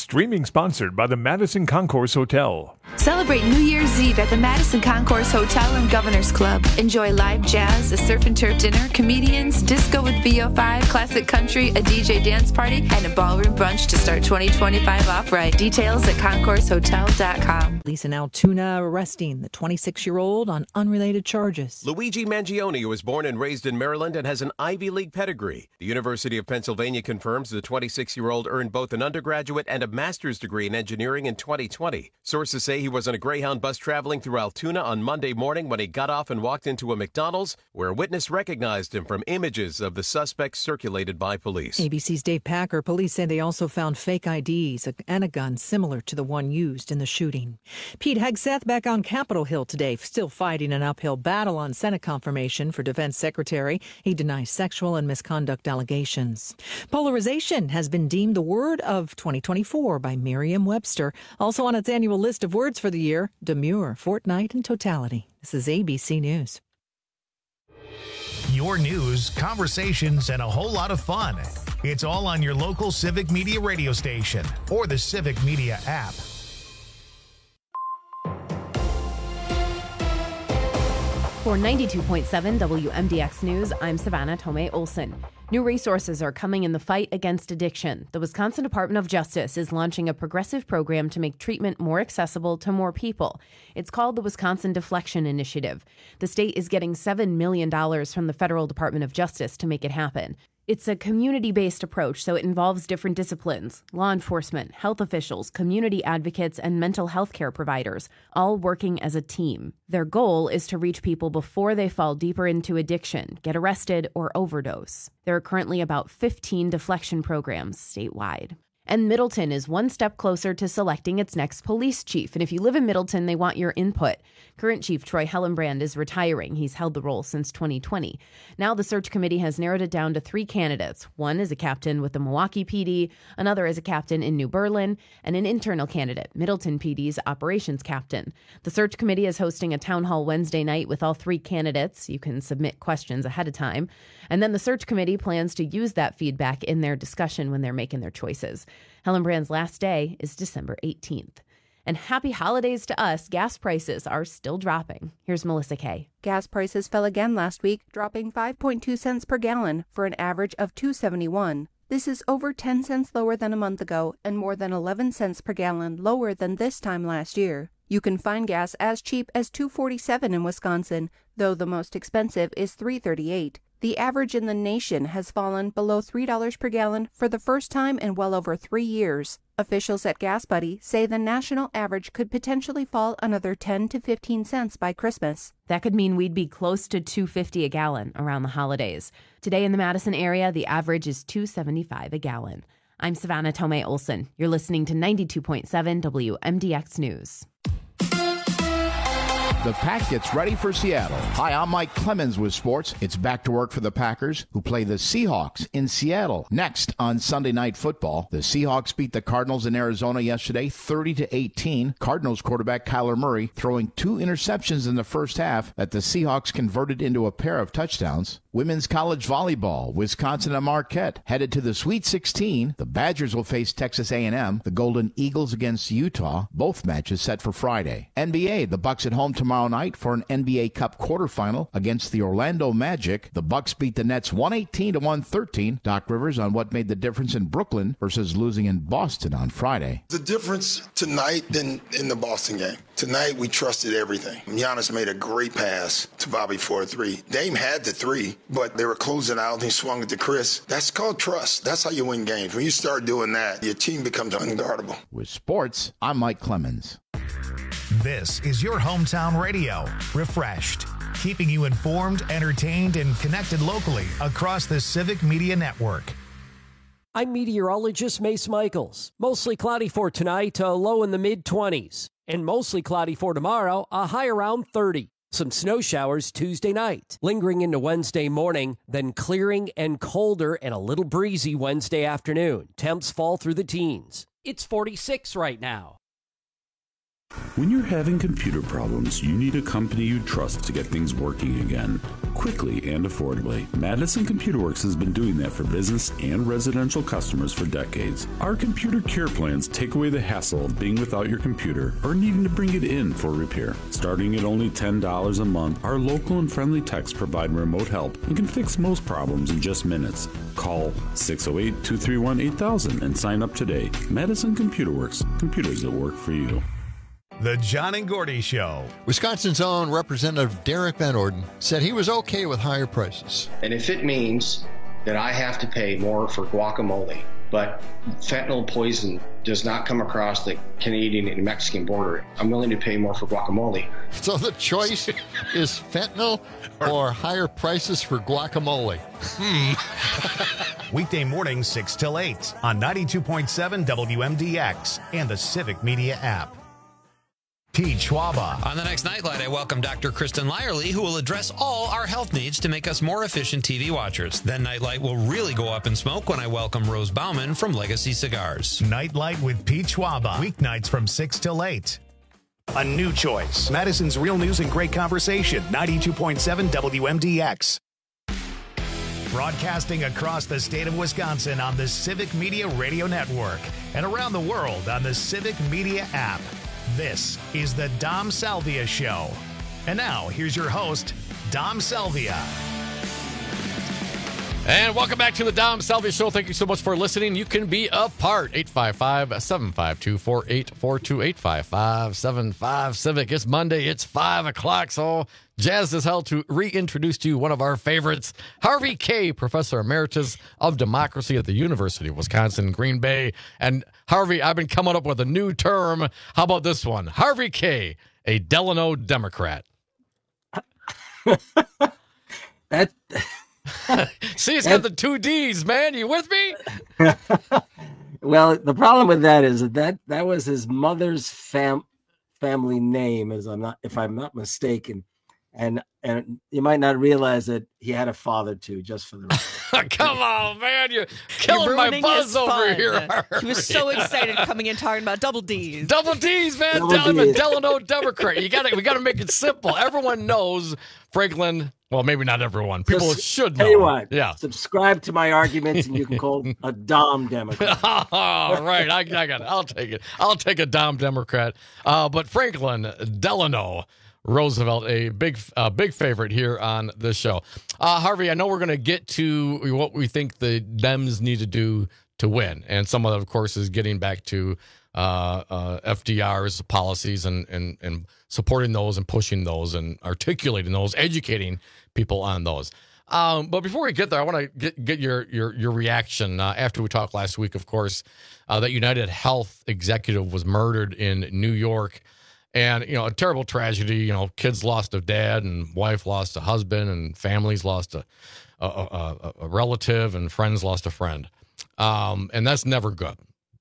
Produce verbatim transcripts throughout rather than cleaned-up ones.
Streaming sponsored by the Madison Concourse Hotel. Celebrate New Year's Eve at the Madison Concourse Hotel and Governor's Club. Enjoy live jazz, a surf and turf dinner, comedians, disco with V O five, classic country, a D J dance party, and a ballroom brunch to start twenty twenty-five off right. Details at concourse hotel dot com. Police in Altoona arresting the twenty-six-year-old on unrelated charges. Luigi Mangione was born and raised in Maryland and has an Ivy League pedigree. The University of Pennsylvania confirms the twenty-six-year-old earned both an undergraduate and a master's degree in engineering in twenty twenty. Sources say he was on a Greyhound bus traveling through Altoona on Monday morning when he got off and walked into a McDonald's, where a witness recognized him from images of the suspect circulated by police. A B C's Dave Packer. Police say they also found fake I Ds and a gun similar to the one used in the shooting. Pete Hegseth back on Capitol Hill today, still fighting an uphill battle on Senate confirmation for Defense Secretary. He denies sexual and misconduct allegations. Polarization has been deemed the word of twenty twenty-four by Merriam-Webster. Also on its annual list of words for the year, demure, fortnight, and totality. This is A B C News. Your news, conversations, and a whole lot of fun. It's all on your local Civic Media radio station or the Civic Media app. For ninety-two point seven W M D X News, I'm Savannah Tomei Olson. New resources are coming in the fight against addiction. The Wisconsin Department of Justice is launching a progressive program to make treatment more accessible to more people. It's called the Wisconsin Deflection Initiative. The state is getting seven million dollars from the Federal Department of Justice to make it happen. It's a community-based approach, so it involves different disciplines, law enforcement, health officials, community advocates, and mental health care providers, all working as a team. Their goal is to reach people before they fall deeper into addiction, get arrested, or overdose. There are currently about fifteen deflection programs statewide. And Middleton is one step closer to selecting its next police chief. And if you live in Middleton, they want your input. Current Chief Troy Hellenbrand is retiring. He's held the role since twenty twenty. Now the search committee has narrowed it down to three candidates. One is a captain with the Milwaukee P D, another is a captain in New Berlin, and an internal candidate, Middleton P D's operations captain. The search committee is hosting a town hall Wednesday night with all three candidates. You can submit questions ahead of time. And then the search committee plans to use that feedback in their discussion when they're making their choices. Hellenbrand's last day is December eighteenth. And happy holidays to us. Gas prices are still dropping. Here's Melissa Kay. Gas prices fell again last week, dropping five point two cents per gallon for an average of two dollars and seventy-one cents. This is over ten cents lower than a month ago and more than eleven cents per gallon lower than this time last year. You can find gas as cheap as two dollars and forty-seven cents in Wisconsin, though the most expensive is three dollars and thirty-eight cents. The average in the nation has fallen below three dollars per gallon for the first time in well over three years. Officials at Gas Buddy say the national average could potentially fall another ten to fifteen cents by Christmas. That could mean we'd be close to two dollars and fifty cents a gallon around the holidays. Today in the Madison area, the average is two dollars and seventy-five cents a gallon. I'm Savannah Tomei Olson. You're listening to ninety-two point seven W M D X News. The Pack gets ready for Seattle. Hi, I'm Mike Clemens with sports. It's back to work for the Packers, who play the Seahawks in Seattle. Next on Sunday Night Football, the Seahawks beat the Cardinals in Arizona yesterday, thirty to eighteen. Cardinals quarterback Kyler Murray throwing two interceptions in the first half that the Seahawks converted into a pair of touchdowns. Women's college volleyball, Wisconsin and Marquette headed to the Sweet sixteen. The Badgers will face Texas A and M. The Golden Eagles against Utah. Both matches set for Friday. N B A, the Bucks at home tomorrow night for an N B A Cup quarterfinal against the Orlando Magic. The Bucks beat the Nets one eighteen to one thirteen. Doc Rivers on what made the difference in Brooklyn versus losing in Boston on Friday. The difference tonight than in the Boston game. Tonight we trusted everything. Giannis made a great pass to Bobby for a three. Dame had the three, but they were closing out and he swung it to Chris. That's called trust. That's how you win games. When you start doing that, your team becomes unguardable. With sports, I'm Mike Clemens. This is your hometown radio, Refreshed, keeping you informed, entertained, and connected locally across the Civic Media Network. I'm meteorologist Mace Michaels. Mostly cloudy for tonight, a low in the mid-twenties. And mostly cloudy for tomorrow, a high around thirty. Some snow showers Tuesday night, lingering into Wednesday morning, then clearing and colder and a little breezy Wednesday afternoon. Temps fall through the teens. It's forty-six right now. When you're having computer problems, you need a company you trust to get things working again, quickly and affordably. Madison Computer Works has been doing that for business and residential customers for decades. Our computer care plans take away the hassle of being without your computer or needing to bring it in for repair. Starting at only ten dollars a month, our local and friendly techs provide remote help and can fix most problems in just minutes. Call six oh eight, two three one, eight thousand and sign up today. Madison Computer Works, computers that work for you. The John and Gordy Show. Wisconsin's own Representative Derek Van Orden said he was okay with higher prices. And if it means that I have to pay more for guacamole, but fentanyl poison does not come across the Canadian and Mexican border, I'm willing to pay more for guacamole. So the choice is fentanyl or higher prices for guacamole? Hmm. Weekday mornings, six till eight on ninety-two point seven W M D X and the Civic Media app. Pete Schwaba. On the next Nightlight, I welcome Doctor Kristen Lyerly, who will address all our health needs to make us more efficient T V watchers. Then Nightlight will really go up in smoke when I welcome Rose Bauman from Legacy Cigars. Nightlight with Pete Schwaba. Weeknights from six till eight. A new choice. Madison's Real News and Great Conversation. ninety-two point seven W M D X. Broadcasting across the state of Wisconsin on the Civic Media Radio Network and around the world on the Civic Media app. This is the Dom Salvia Show. And now, here's your host, Dom Salvia. And welcome back to the Dom Salvia Show. Thank you so much for listening. You can be a part. eight five five, seven five two, four eight four two, eight five five, seven five Civic. It's Monday. It's five o'clock. So jazzed as hell to reintroduce to you one of our favorites, Harvey Kaye, Professor Emeritus of Democracy at the University of Wisconsin, Green Bay. And Harvey, I've been coming up with a new term. How about this one? Harvey Kaye, a Delano Democrat. that... See, it's got the two D's, man. You with me? Well, the problem with that is that that, that was his mother's fam family name, as I'm not, if I'm not mistaken, and and you might not realize that he had a father too. Just for the record. Come on, man, you're killing you're my buzz over fun. here. Harvey. He was so excited coming in talking about double D's. Double D's, man. Double Del- D's. Delano Democrat. You got to we got to make it simple. Everyone knows Franklin. Well, maybe not everyone. People Just should know. Tell you what, yeah. Subscribe to my arguments, and you can call a Dom Democrat. All right, I, I got it. I'll take it. I'll take a Dom Democrat. Uh, but Franklin Delano Roosevelt, a big, uh, big favorite here on the show. Uh, Harvey, I know we're going to get to what we think the Dems need to do to win, and some of that, of course, is getting back to uh, uh, F D R's policies and and and supporting those and pushing those and articulating those, educating people on those. Um, but before we get there, I want to get get your your your reaction uh, after we talked last week. Of course, uh, that United Health executive was murdered in New York, and you know, a terrible tragedy. You know, kids lost a dad, and wife lost a husband, and families lost a a, a, a relative, and friends lost a friend, um, and that's never good.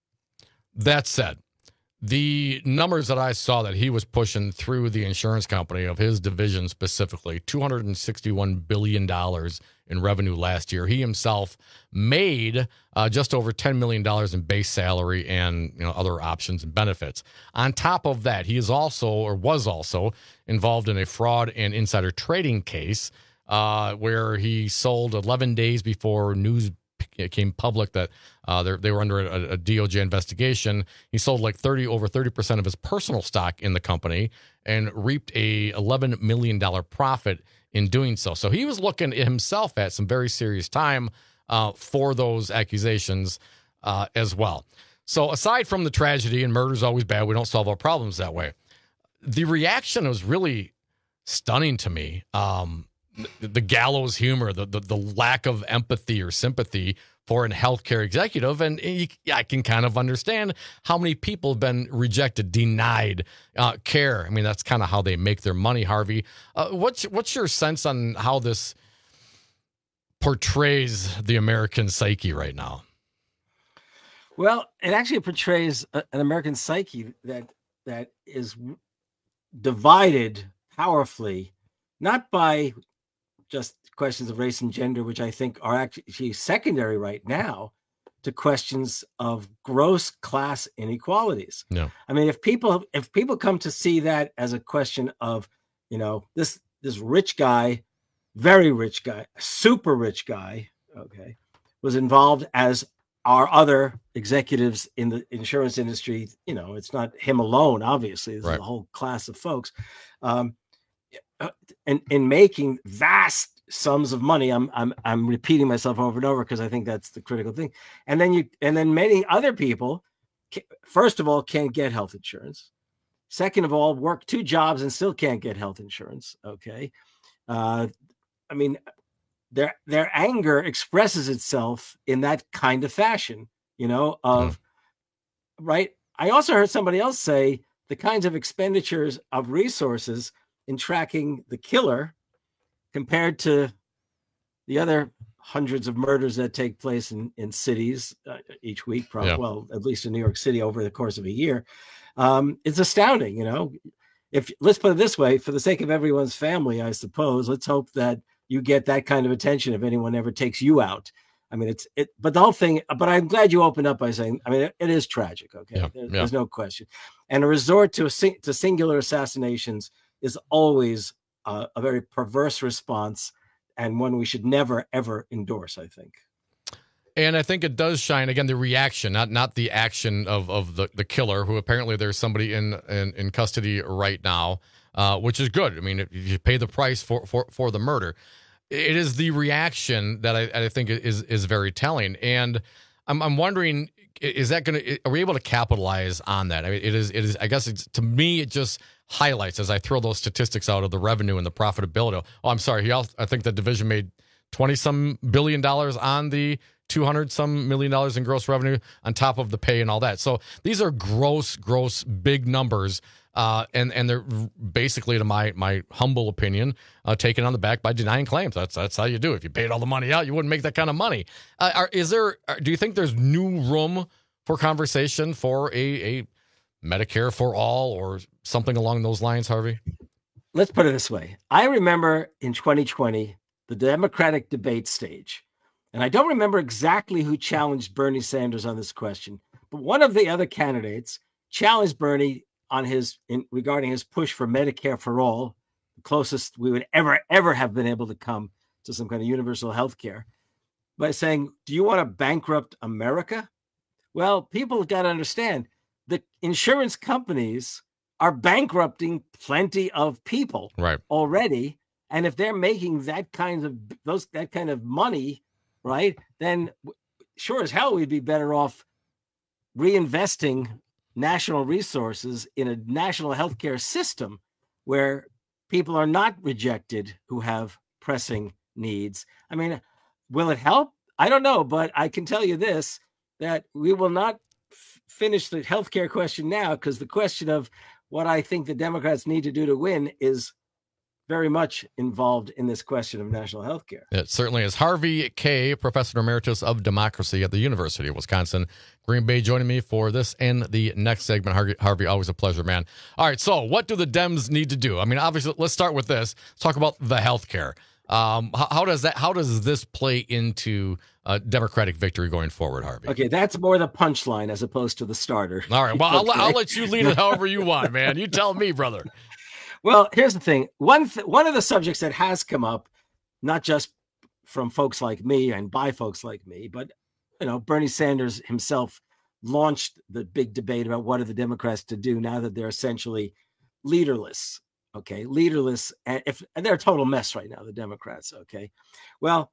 That said, the numbers that I saw that he was pushing through the insurance company of his division specifically, two hundred sixty-one billion dollars in revenue last year. He himself made uh, just over ten million dollars in base salary and you know other options and benefits. On top of that, he is also or was also involved in a fraud and insider trading case uh, where he sold eleven days before news it came public that uh, they were under a, a D O J investigation. He sold like thirty over thirty percent of his personal stock in the company and reaped a eleven million dollars profit in doing so. So he was looking himself at some very serious time uh, for those accusations uh, as well. So aside from the tragedy, and murder is always bad, we don't solve our problems that way. The reaction was really stunning to me. Um, The, the gallows humor, the, the the lack of empathy or sympathy for a healthcare executive. And you, I can kind of understand how many people have been rejected, denied uh, care. I mean, that's kind of how they make their money, Harvey. Uh, what's, what's your sense on how this portrays the American psyche right now? Well, it actually portrays a, an American psyche that that is divided powerfully, not by just questions of race and gender, which I think are actually secondary right now to questions of gross class inequalities. Yeah. I mean, if people if people come to see that as a question of, you know, this this rich guy, very rich guy, super rich guy, okay, was involved as are other executives in the insurance industry. You know, it's not him alone, obviously. There's Right. a whole class of folks. Um, and in making vast sums of money, I'm I'm I'm repeating myself over and over because I think that's the critical thing. And then you and then many other people, ca- first of all, can't get health insurance. Second of all, work two jobs and still can't get health insurance. Okay, uh, I mean, their their anger expresses itself in that kind of fashion. You know, of right. I also heard somebody else say the kinds of expenditures of resources in tracking the killer compared to the other hundreds of murders that take place in, in cities uh, each week, probably, Yeah. well, at least in New York City over the course of a year. Um, it's astounding, you know. If let's put it this way, for the sake of everyone's family, I suppose, let's hope that you get that kind of attention if anyone ever takes you out. I mean, it's it, but the whole thing, but I'm glad you opened up by saying, I mean, it, it is tragic. Okay. Yeah, There- yeah. There's no question. And a resort to, a, sing- to singular assassinations is always uh, a very perverse response and one we should never, ever endorse, I think. And I think it does shine again the reaction, not not the action of of the, the killer, who apparently there's somebody in in, in custody right now, uh, which is good. I mean, if you pay the price for for, for the murder, it is the reaction that I, I think is is very telling. And I'm I'm wondering, is that going to are we able to capitalize on that? I mean, it is it is. I guess it's, to me, it just highlights as I throw those statistics out of the revenue and the profitability. Oh, I'm sorry. He also, I think the division made twenty some billion dollars on the two hundred some million dollars in gross revenue on top of the pay and all that. So these are gross, gross, big numbers. Uh, and, and they're basically, to my, my humble opinion, uh, taken on the back by denying claims. That's, that's how you do it. If you paid all the money out, you wouldn't make that kind of money. Uh, are, is there, are, do you think there's new room for conversation for a, a Medicare for all or something along those lines, Harvey? Let's put it this way. I remember in twenty twenty, the Democratic debate stage, and I don't remember exactly who challenged Bernie Sanders on this question, but one of the other candidates challenged Bernie on his in, regarding his push for Medicare for all, the closest we would ever, ever have been able to come to some kind of universal health care, by saying, do you want to bankrupt America? Well, people got to understand the insurance companies are bankrupting plenty of people right. already. And if they're making that kind of those that kind of money, right, then sure as hell we'd be better off reinvesting national resources in a national healthcare system where people are not rejected who have pressing needs. I mean, will it help? I don't know, but I can tell you this, that we will not f- finish the healthcare question now, because the question of what I think the Democrats need to do to win is very much involved in this question of national health care. It certainly is. Harvey Kaye, Professor Emeritus of Democracy at the University of Wisconsin, Green Bay, joining me for this and the next segment. Harvey, Harvey, always a pleasure, man. All right, so what do the Dems need to do? I mean, obviously, let's start with this. Let's talk about the health care. Um, how, how does that? How does this play into uh, Democratic victory going forward, Harvey? Okay, that's more the punchline as opposed to the starter. All right, well, Okay. I'll, I'll let you lead it however you want, man. You tell me, brother. Well, here's the thing. One th- one of the subjects that has come up, not just from folks like me and by folks like me, but you know, Bernie Sanders himself launched the big debate about what are the Democrats to do now that they're essentially leaderless. Okay, leaderless, and if and they're a total mess right now, the Democrats. Okay, well,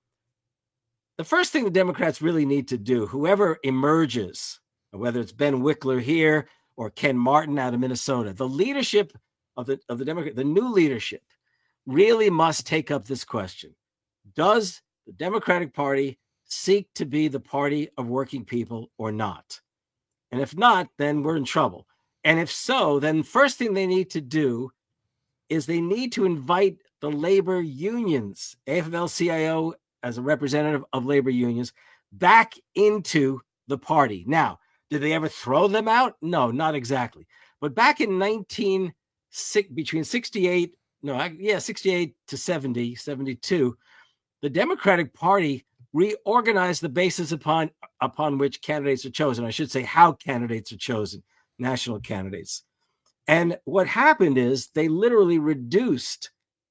the first thing the Democrats really need to do, whoever emerges, whether it's Ben Wickler here or Ken Martin out of Minnesota, the leadership of the of the Democrat, the new leadership really must take up this question. Does the Democratic Party seek to be the party of working people or not? And if not, then we're in trouble. And if so, then first thing they need to do is they need to invite the labor unions, A F L C I O as a representative of labor unions, back into the party. Now, did they ever throw them out? No, not exactly. But back in nineteen Six, between sixty-eight, no, I, yeah, sixty-eight to seventy, seventy-two, the Democratic Party reorganize the basis upon upon which candidates are chosen. I should say how candidates are chosen, national candidates. And what happened is they literally reduced,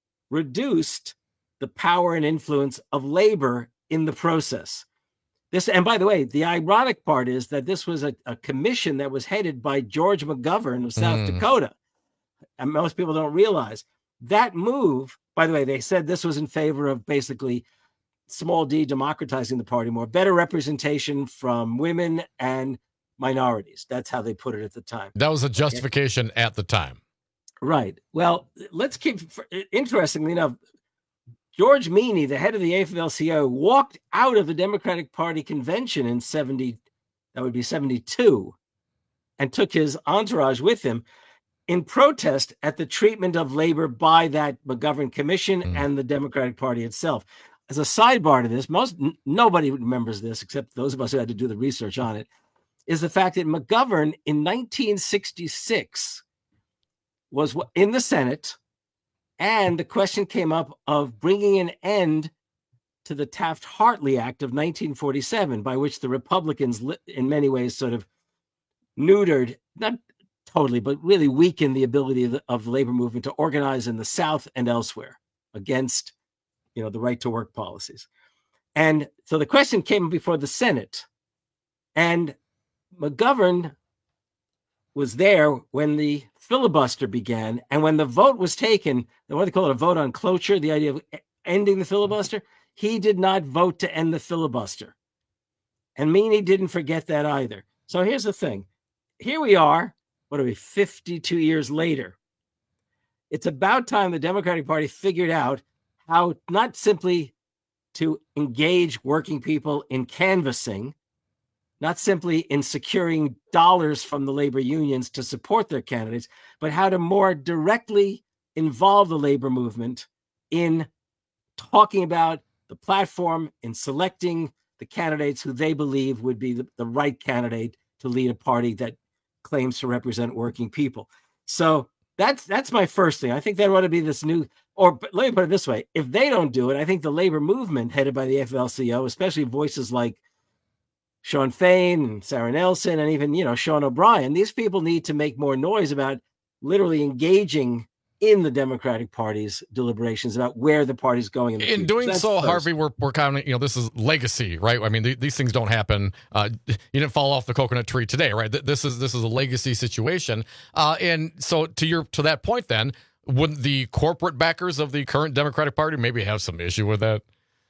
reduced the power and influence of labor in the process. This, and by the way, the ironic part is that this was a, a commission that was headed by George McGovern of South mm. Dakota. And most people don't realize that move, by the way, they said this was in favor of basically small d, democratizing the party more, better representation from women and minorities. That's how they put it at the time. That was a justification okay. at the time. Right. Well, let's keep, interestingly enough, George Meany, the head of the A F L C I O, walked out of the Democratic Party convention in seventy, that would be seventy-two, and took his entourage with him in protest at the treatment of labor by that McGovern Commission mm. and the Democratic Party itself. As a sidebar to this, most n- nobody remembers this except those of us who had to do the research on it, is the fact that McGovern in nineteen sixty-six was in the Senate. And the question came up of bringing an end to the Taft-Hartley Act of nineteen forty-seven, by which the Republicans, in many ways, sort of neutered, not totally, but really weakened the ability of the, of the labor movement to organize in the South and elsewhere against, you know, the right to work policies. And so the question came before the Senate, and McGovern was there when the filibuster began, and when the vote was taken, what they call it, a vote on cloture, the idea of ending the filibuster, he did not vote to end the filibuster. And Meany didn't forget that either. So here's the thing. Here we are, what are we, fifty-two years later. It's about time the Democratic Party figured out how not simply to engage working people in canvassing, not simply in securing dollars from the labor unions to support their candidates, but how to more directly involve the labor movement in talking about the platform, in selecting the candidates who they believe would be the, the right candidate to lead a party that claims to represent working people. So that's that's my first thing. I think that ought to be this new, or let me put it this way. If they don't do it, I think the labor movement headed by the A F L C I O, especially voices like Sean Fain and Sarah Nelson and even, you know, Sean O'Brien, these people need to make more noise about literally engaging in the Democratic Party's deliberations about where the party's going. In, the in doing so, first. Harvey, we're, we're kind of, you know, this is legacy, right? I mean, th- these things don't happen. Uh, you didn't fall off the coconut tree today, right? Th- this is this is a legacy situation. Uh, and so to your to that point, then, wouldn't the corporate backers of the current Democratic Party maybe have some issue with that?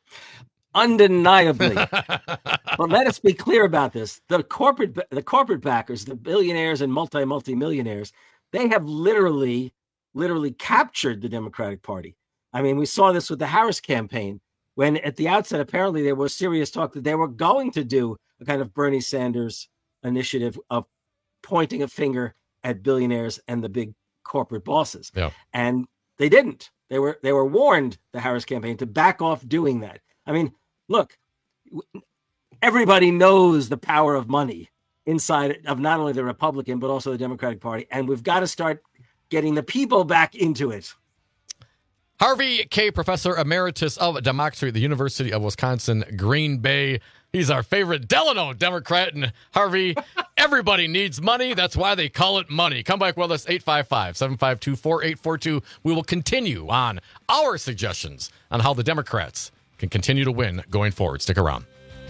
Undeniably. But let us be clear about this. The corporate the corporate backers, the billionaires and multi multi millionaires, they have literally literally captured the Democratic Party. I mean, we saw this with the Harris campaign, when at the outset apparently there was serious talk that they were going to do a kind of Bernie Sanders initiative of pointing a finger at billionaires and the big corporate bosses. Yeah. And they didn't. They were they were warned, the Harris campaign, to back off doing that. I mean, look, everybody knows the power of money inside of not only the Republican, but also the Democratic Party. And we've got to start getting the people back into it. Harvey Kaye, Professor Emeritus of Democracy at the University of Wisconsin, Green Bay. He's our favorite Delano Democrat. And Harvey, everybody needs money. That's why they call it money. Come back with us, eight five five, seven five two, four eight four two. We will continue on our suggestions on how the Democrats can continue to win going forward. Stick around.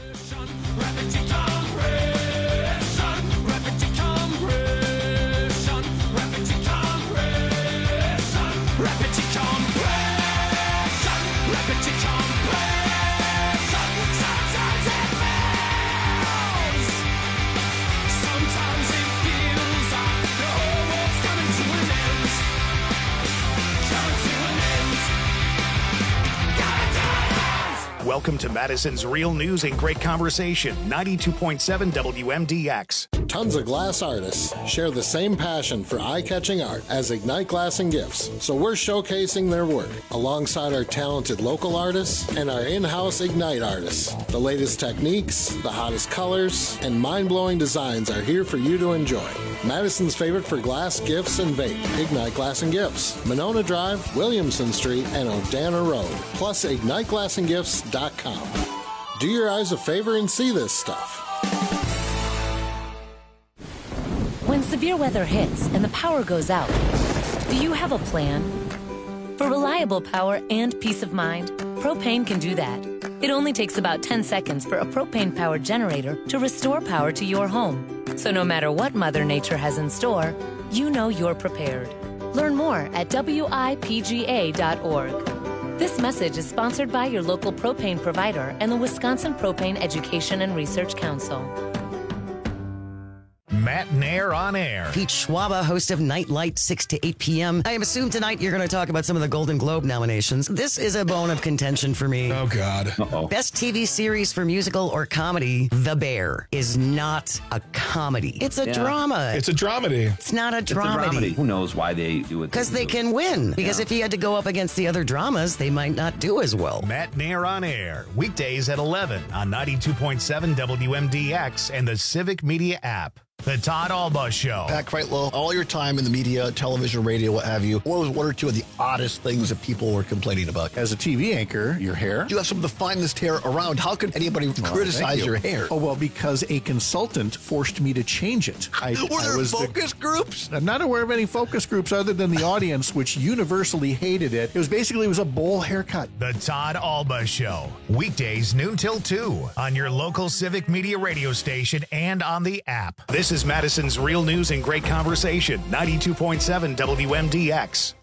Welcome to Madison's Real News and Great Conversation, ninety-two point seven W M D X. Tons of glass artists share the same passion for eye-catching art as Ignite Glass and Gifts, so we're showcasing their work alongside our talented local artists and our in-house Ignite artists. The latest techniques, the hottest colors, and mind-blowing designs are here for you to enjoy. Madison's favorite for glass, gifts, and vape, Ignite Glass and Gifts, Monona Drive, Williamson Street, and Odana Road, plus ignite glass and gifts dot com. Do your eyes a favor and see this stuff. When severe weather hits and the power goes out, do you have a plan? For reliable power and peace of mind, Propane can do that. It only takes about ten seconds for a propane-powered generator to restore power to your home. So no matter what Mother Nature has in store, you know you're prepared. Learn more at W I P G A dot org. This message is sponsored by your local propane provider and the Wisconsin Propane Education and Research Council. Matt Nair on air. Pete Schwaba, host of Nightlight, six to eight p.m. I assume tonight you're going to talk about some of the Golden Globe nominations. This is a bone of contention for me. Oh, God. Uh-oh. Best T V series for musical or comedy, The Bear, is not a comedy. It's a Yeah. drama. It's a dramedy. It's not a It's a dramedy. dramedy. Who knows why they do it? Because they can win. Because Yeah. if he had to go up against the other dramas, they might not do as well. Matt Nair on air, weekdays at eleven on ninety-two point seven W M D X and the Civic Media app. The Todd Alba Show. Pat Kreitlow, all your time in the media, television, radio, what have you, what was one or two of the oddest things that people were complaining about? As a T V anchor, your hair. You have some of the finest hair around. How could anybody Well, criticize thank you. your hair? Oh, well, because a consultant forced me to change it. I, Were I there was focus the, groups? I'm not aware of any focus groups other than the audience, which universally hated it. It was basically, it was a bowl haircut. The Todd Alba Show, weekdays noon till two on your local Civic Media radio station and on the app. This is Madison's Real News and Great Conversation, ninety-two point seven W M D X.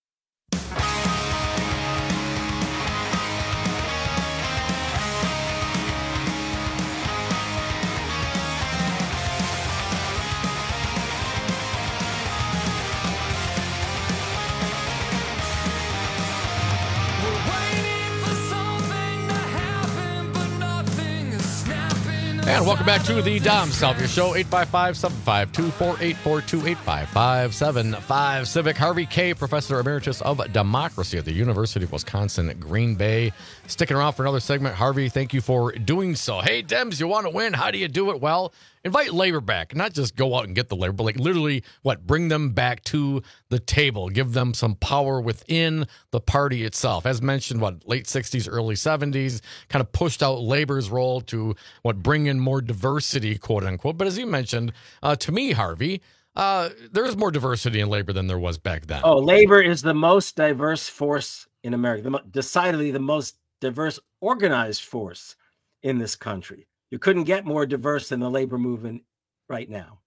And welcome back to the Dom Salvia Show, eight five five, seven five two, four eight four two, eight five five, seven five Civic. Harvey Kaye, Professor Emeritus of Democracy at the University of Wisconsin at Green Bay. Sticking around for another segment. Harvey, thank you for doing so. Hey, Dems, you want to win? How do you do it? Well, invite labor back. Not just go out and get the labor, but like literally, what, bring them back to the table. Give them some power within the party itself. As mentioned, what, late sixties, early seventies, kind of pushed out labor's role to, what, bring in more diversity, quote unquote. But as you mentioned, uh, to me, Harvey, uh, there's more diversity in labor than there was back then. Oh, labor is the most diverse force in America, the mo- decidedly the most diverse organized force in this country. You couldn't get more diverse than the labor movement right now.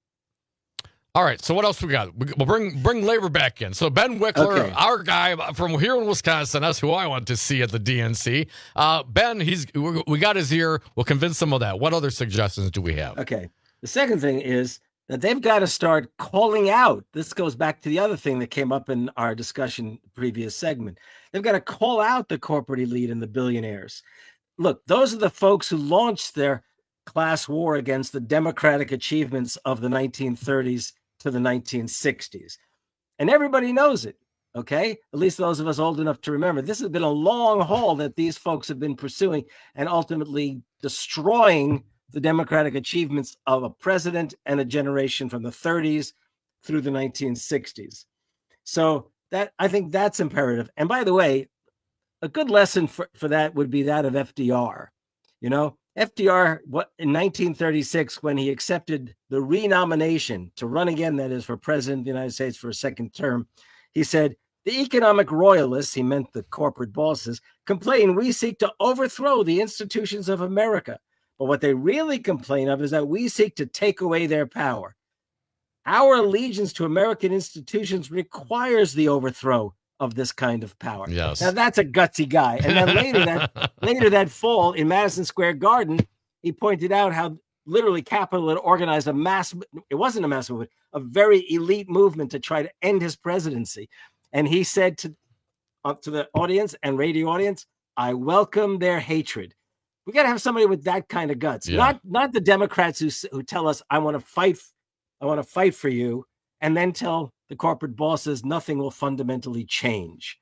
All right, so what else we got? We'll bring bring labor back in. So Ben Wickler, Okay. our guy from here in Wisconsin, that's who I want to see at the D N C. Uh, Ben, he's we got his ear. We'll convince him of that. What other suggestions do we have? Okay. The second thing is that they've got to start calling out. This goes back to the other thing that came up in our discussion previous segment. They've got to call out the corporate elite and the billionaires. Look, those are the folks who launched their class war against the democratic achievements of the nineteen thirties to the nineteen sixties. And everybody knows it, okay? At least those of us old enough to remember. This has been a long haul that these folks have been pursuing and ultimately destroying the democratic achievements of a president and a generation from the thirties through the nineteen sixties. So that I think that's imperative. And by the way, a good lesson for, for that would be that of F D R. You know, F D R, what in nineteen thirty-six, when he accepted the renomination to run again, that is for president of the United States for a second term, he said, the economic royalists, he meant the corporate bosses, complain we seek to overthrow the institutions of America. But what they really complain of is that we seek to take away their power. Our allegiance to American institutions requires the overthrow of this kind of power. Yes. Now that's a gutsy guy. And then later that later that fall in Madison Square Garden, he pointed out how literally Capitol had organized a mass, it wasn't a mass movement, a very elite movement to try to end his presidency. And he said to, uh, to the audience and radio audience, I welcome their hatred. We got to have somebody with that kind of guts, Yeah. not not the Democrats who s- who tell us, I want to fight, I want to fight for you, and then tell the corporate bosses nothing will fundamentally change.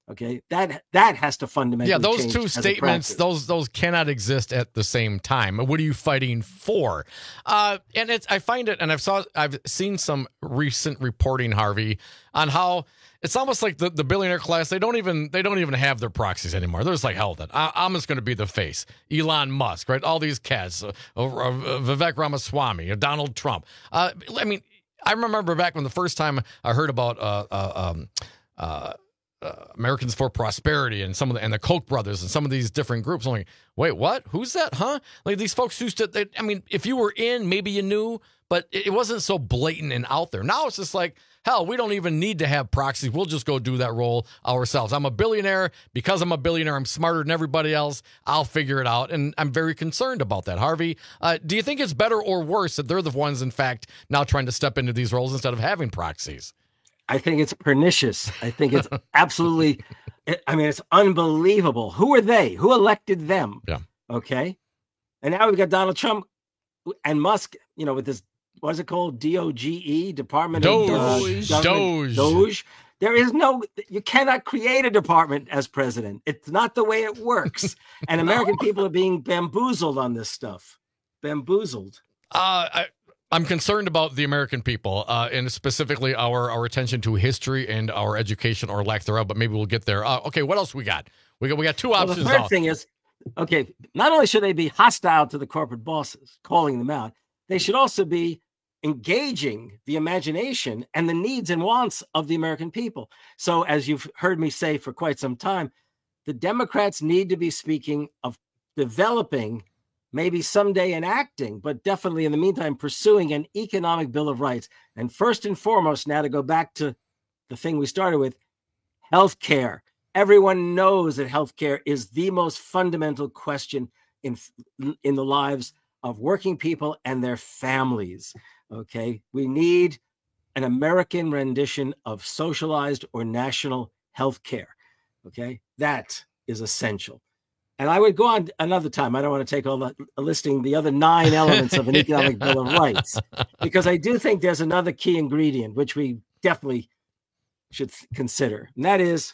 Okay, that that has to fundamentally yeah. Those change two as a statements, practice. those those cannot exist at the same time. What are you fighting for? Uh, and it's I find it, and I've saw I've seen some recent reporting, Harvey, on how it's almost like the, the billionaire class. They don't even they don't even have their proxies anymore. They're just like, hell, then I, I'm just going to be the face. Elon Musk, right? All these cats, uh, uh, uh, Vivek Ramaswamy, uh, Donald Trump. Uh, I mean, I remember back when the first time I heard about uh, uh, um, uh, uh, Americans for Prosperity and some of the and the Koch brothers and some of these different groups. I'm like, wait, what? Who's that? Huh? Like these folks used to. They, I mean, if you were in, maybe you knew, but it, it wasn't so blatant and out there. Now it's just like, hell, we don't even need to have proxies. We'll just go do that role ourselves. I'm a billionaire. Because I'm a billionaire, I'm smarter than everybody else. I'll figure it out. And I'm very concerned about that. Harvey, uh, do you think it's better or worse that they're the ones, in fact, now trying to step into these roles instead of having proxies? I think it's pernicious. I think it's absolutely, I mean, it's unbelievable. Who are they? Who elected them? Yeah. Okay. And now we've got Donald Trump and Musk, you know, with this, what is it called? D O G E, Department Doge. of uh, Doge. Doge. There is no, you cannot create a department as president. It's not the way it works. And American people are being bamboozled on this stuff. Bamboozled. Uh, I, I'm concerned about the American people, uh, and specifically our, our attention to history and our education or lack thereof, but maybe we'll get there. Uh, okay, what else we got? We got we got two Well, options. the third now. thing is, okay, not only should they be hostile to the corporate bosses, calling them out, they should also be engaging the imagination and the needs and wants of the American people. So as you've heard me say for quite some time, the Democrats need to be speaking of developing, maybe someday enacting, but definitely in the meantime, pursuing an economic Bill of Rights. And first and foremost, now to go back to the thing we started with, healthcare. Everyone knows that healthcare is the most fundamental question in, in the lives of working people and their families. Okay, we need an American rendition of socialized or national health care. Okay, that is essential. And I would go on another time. I don't want to take all the listing the other nine elements of an economic Bill of Rights, because I do think there's another key ingredient which we definitely should consider. And that is,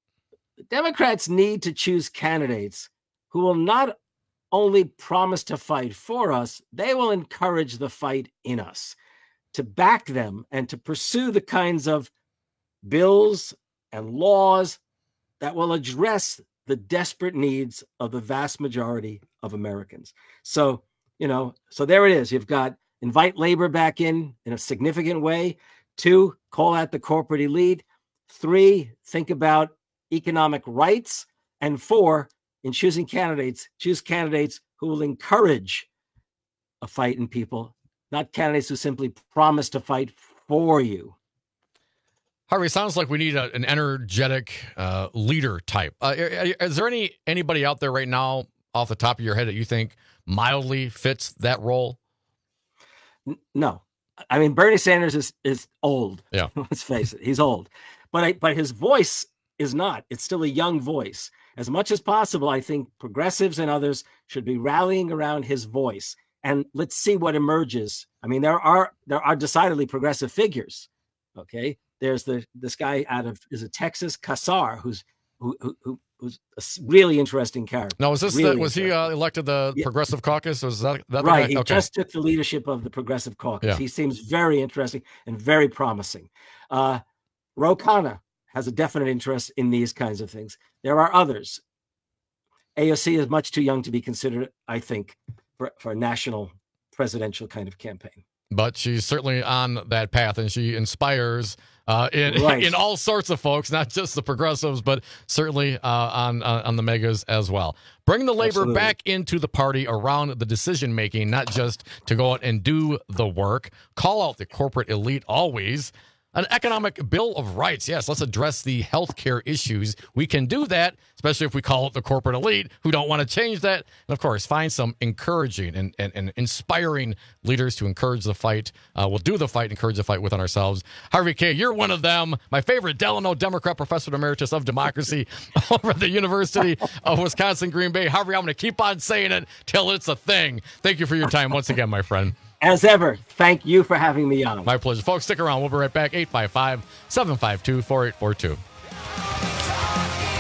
the Democrats need to choose candidates who will not only promise to fight for us, they will encourage the fight in us, to back them and to pursue the kinds of bills and laws that will address the desperate needs of the vast majority of Americans. So, you know, so there it is. You've got invite labor back in in a significant way. Two, call out the corporate elite. Three, think about economic rights. And four, in choosing candidates, choose candidates who will encourage a fight in people, not candidates who simply promise to fight for you. Harvey, sounds like we need a, an energetic uh, leader type. Uh, is there any anybody out there right now off the top of your head that you think mildly fits that role? No. I mean, Bernie Sanders is, is old. Yeah. Let's face it. He's old. But I, but his voice is not. It's still a young voice. As much as possible, I think progressives and others should be rallying around his voice. And let's see what emerges. I mean, there are there are decidedly progressive figures. Okay. There's the this guy out of is it Texas, Kassar, who's who, who who's a really interesting character. No, was this really the, was he uh, elected the yeah. Progressive Caucus? Was that, that right? The He okay. just took the leadership of the Progressive Caucus. Yeah. He seems very interesting and very promising. Uh, Ro Khanna has a definite interest in these kinds of things. There are others. A O C is much too young to be considered, I think, for, for a national presidential kind of campaign. But she's certainly on that path, and she inspires uh, in Right. in all sorts of folks, not just the progressives, but certainly uh, on uh, on the megas as well. Bring the labor Absolutely. back into the party around the decision making, not just to go out and do the work. Call out the corporate elite always. An economic Bill of Rights. Yes, let's address the healthcare issues. We can do that, especially if we call it the corporate elite who don't want to change that. And of course, find some encouraging and, and, and inspiring leaders to encourage the fight. Uh, we'll do the fight, encourage the fight within ourselves. Harvey Kaye, you're one of them. My favorite Delano Democrat Professor Emeritus of Democracy over at the University of Wisconsin, Green Bay. Harvey, I'm going to keep on saying it till it's a thing. Thank you for your time once again, my friend. As ever, thank you for having me on. My pleasure. Folks, stick around. We'll be right back. eight five five, seven five two, four eight four two.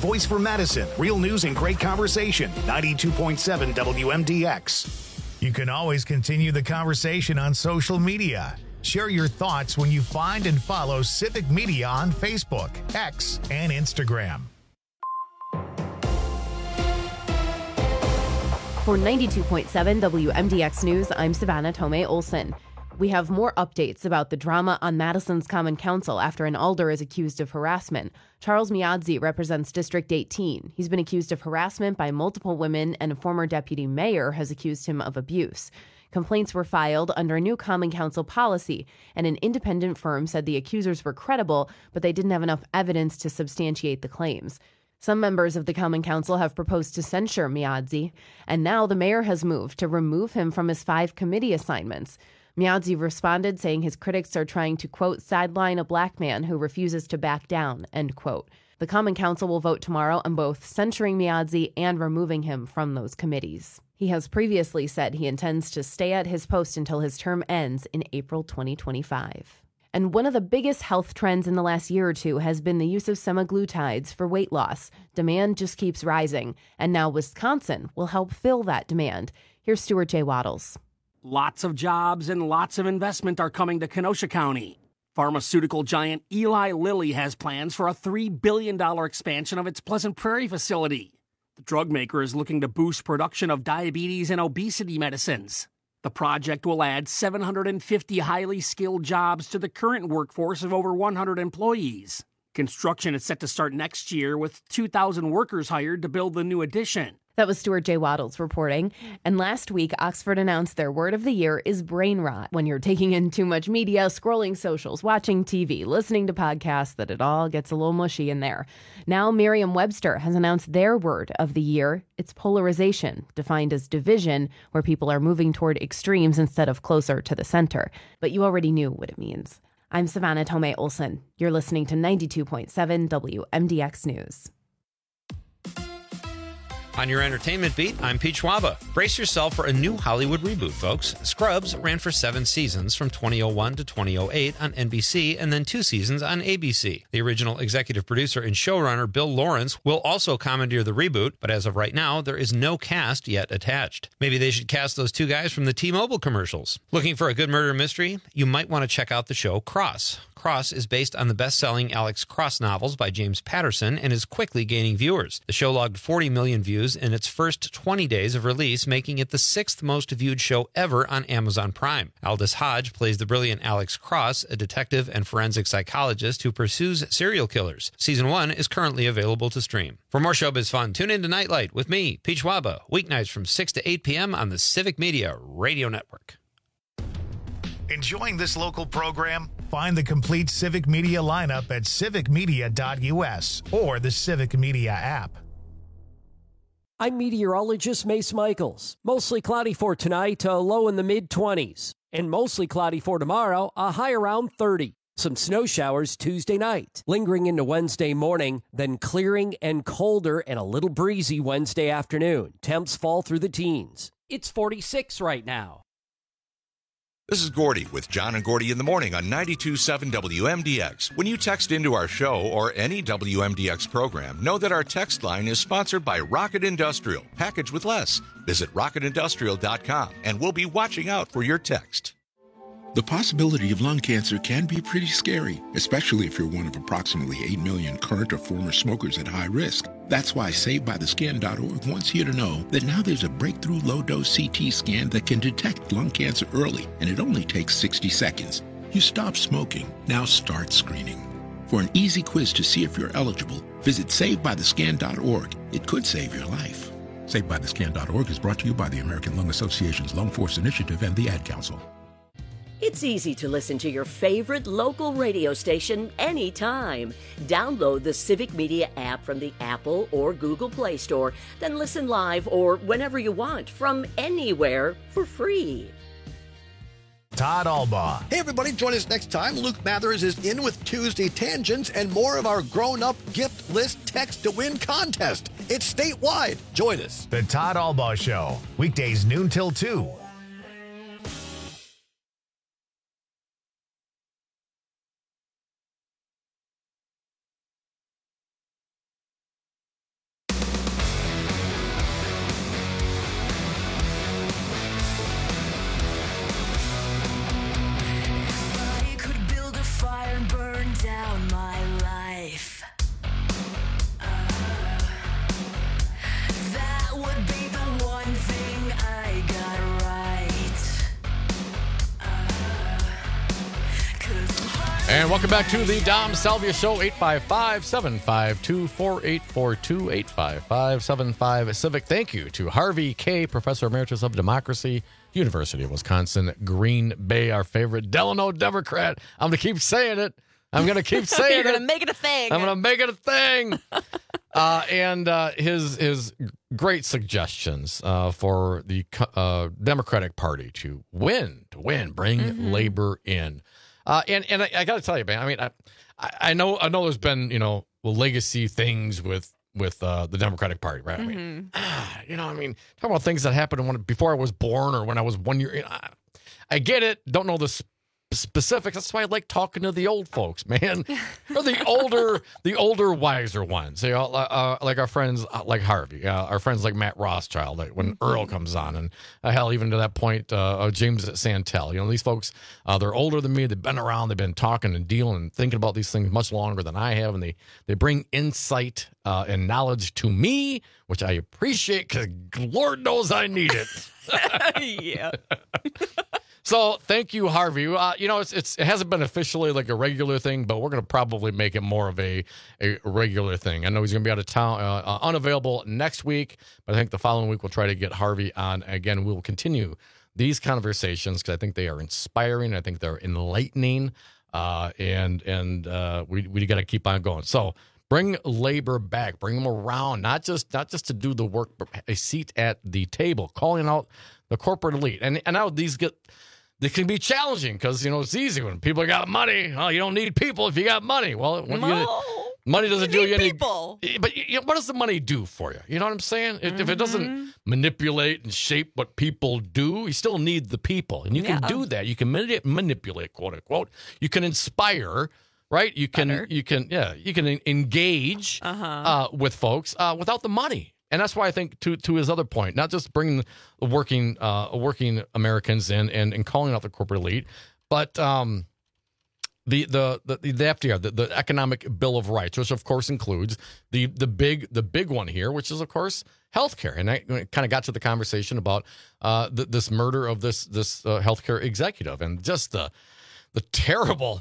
voice for Madison. Real news and great conversation. ninety-two point seven W M D X. You can always continue the conversation on social media. Share your thoughts when you find and follow Civic Media on Facebook, X, and Instagram. For ninety-two point seven W M D X News, I'm Savannah Tomei Olson. We have more updates about the drama on Madison's Common Council after an alder is accused of harassment. Charles Miadzi represents District eighteen. He's been accused of harassment by multiple women, and a former deputy mayor has accused him of abuse. Complaints were filed under a new Common Council policy, and an independent firm said the accusers were credible, but they didn't have enough evidence to substantiate the claims. Some members of the Common Council have proposed to censure Miadzi, and now the mayor has moved to remove him from his five committee assignments. Miadzi responded, saying his critics are trying to, quote, sideline a black man who refuses to back down, end quote. The Common Council will vote tomorrow on both censuring Miadzi and removing him from those committees. He has previously said he intends to stay at his post until his term ends in April twenty twenty-five. And one of the biggest health trends in the last year or two has been the use of semaglutides for weight loss. Demand just keeps rising, and now Wisconsin will help fill that demand. Here's Stuart J. Waddles. Lots of jobs and lots of investment are coming to Kenosha County. Pharmaceutical giant Eli Lilly has plans for a three billion dollars expansion of its Pleasant Prairie facility. The drug maker is looking to boost production of diabetes and obesity medicines. The project will add seven hundred fifty highly skilled jobs to the current workforce of over one hundred employees. Construction is set to start next year with two thousand workers hired to build the new addition. That was Stuart J. Waddles reporting. And last week, Oxford announced their word of the year is brain rot. When you're taking in too much media, scrolling socials, watching T V, listening to podcasts, that it all gets a little mushy in there. Now Merriam-Webster has announced their word of the year. It's polarization, defined as division, where people are moving toward extremes instead of closer to the center. But you already knew what it means. I'm Savannah Tomei Olson. You're listening to ninety-two point seven W M D X News. On your entertainment beat, I'm Pete Schwaba. Brace yourself for a new Hollywood reboot, folks. Scrubs ran for seven seasons from two thousand one to two thousand eight on N B C and then two seasons on A B C. The original executive producer and showrunner Bill Lawrence will also commandeer the reboot, but as of right now, there is no cast yet attached. Maybe they should cast those two guys from the T-Mobile commercials. Looking for a good murder mystery? You might want to check out the show Cross. Cross is based on the best-selling Alex Cross novels by James Patterson and is quickly gaining viewers. The show logged forty million views in its first twenty days of release, making it the sixth most viewed show ever on Amazon Prime. Aldous Hodge plays the brilliant Alex Cross, a detective and forensic psychologist who pursues serial killers. Season one is currently available to stream. For more showbiz fun, tune in to Nightlight with me, Pete Schwaba, weeknights from six to eight p.m. on the Civic Media Radio Network. Enjoying this local program? Find the complete Civic Media lineup at civic media dot U S or the Civic Media app. I'm meteorologist Mace Michaels. Mostly cloudy for tonight, a low in the mid-twenties. And mostly cloudy for tomorrow, a high around thirty. Some snow showers Tuesday night, lingering into Wednesday morning, then clearing and colder and a little breezy Wednesday afternoon. Temps fall through the teens. It's forty-six right now. This is Gordy with John and Gordy in the morning on ninety-two point seven W M D X. When you text into our show or any W M D X program, know that our text line is sponsored by Rocket Industrial. Package with less. Visit rocket industrial dot com and we'll be watching out for your text. The possibility of lung cancer can be pretty scary, especially if you're one of approximately eight million current or former smokers at high risk. That's why Saved By The Scan dot org wants you to know that now there's a breakthrough low-dose C T scan that can detect lung cancer early, and it only takes sixty seconds. You stop smoking, now start screening. For an easy quiz to see if you're eligible, visit Saved By The Scan dot org. It could save your life. Saved By The Scan dot org is brought to you by the American Lung Association's Lung Force Initiative and the Ad Council. It's easy to listen to your favorite local radio station anytime. Download the Civic Media app from the Apple or Google Play Store, then listen live or whenever you want from anywhere for free. Todd Albaugh. Hey, everybody, join us next time. Luke Mathers is in with Tuesday Tangents and more of our grown-up gift list text to win contest. It's statewide. Join us. The Todd Albaugh Show, weekdays noon till two. And welcome back to the Dom Salvia Show, eight five five, seven five two, four eight four two, eight five five, seven five Civic. Thank you to Harvey K., Professor Emeritus of Democracy, University of Wisconsin, Green Bay, our favorite Delano Democrat. I'm going to keep saying it. I'm going to keep saying You're it. going to make it a thing. I'm going to make it a thing. uh, and uh, his his great suggestions uh, for the uh, Democratic Party to win, to win, bring mm-hmm. labor in. Uh, and and I, I got to tell you, man. I mean, I, I know I know there's been you know legacy things with with uh, the Democratic Party, right? Mm-hmm. I mean, ah, you know, I mean, talking about things that happened when, before I was born or when I was one year. You know, I, I get it. Don't know the sp- specifics. That's why I like talking to the old folks, man. Or the older, the older, wiser ones. You know, uh, like our friends uh, like Harvey, uh, our friends like Matt Rothschild. Like when mm-hmm. Earl comes on, and uh, hell, even to that point, uh, James Santel. You know, these folks, uh, they're older than me. They've been around. They've been talking and dealing and thinking about these things much longer than I have, and they they bring insight uh, and knowledge to me, which I appreciate because Lord knows I need it. Yeah. So thank you, Harvey. Uh, you know, it's, it's it hasn't been officially like a regular thing, but we're going to probably make it more of a, a regular thing. I know he's going to be out of town, uh, uh, unavailable next week, but I think the following week we'll try to get Harvey on again. We will continue these conversations because I think they are inspiring. I think they're enlightening, uh, and and uh, we we got to keep on going. So bring labor back, bring them around, not just not just to do the work, but a seat at the table, calling out the corporate elite. And and now these get. They can be challenging because, you know, it's easy when people got money. Oh, you don't need people if you got money. Well, when no, you, money doesn't you do you any people. But you know, what does the money do for you? You know what I'm saying? Mm-hmm. If it doesn't manipulate and shape what people do, you still need the people. And you can yeah. do that. You can mani- manipulate, quote unquote. You can inspire, right? You can, Better. you can, yeah, you can engage uh-huh. uh, with folks uh, without the money. And that's why I think, to to his other point, not just bringing the working uh, working Americans in and, and calling out the corporate elite, but um, the, the the the F D R, the, the Economic Bill of Rights, which of course includes the the big the big one here, which is of course healthcare. And I kind of got to the conversation about uh, the, this murder of this this uh, healthcare executive and just the the terrible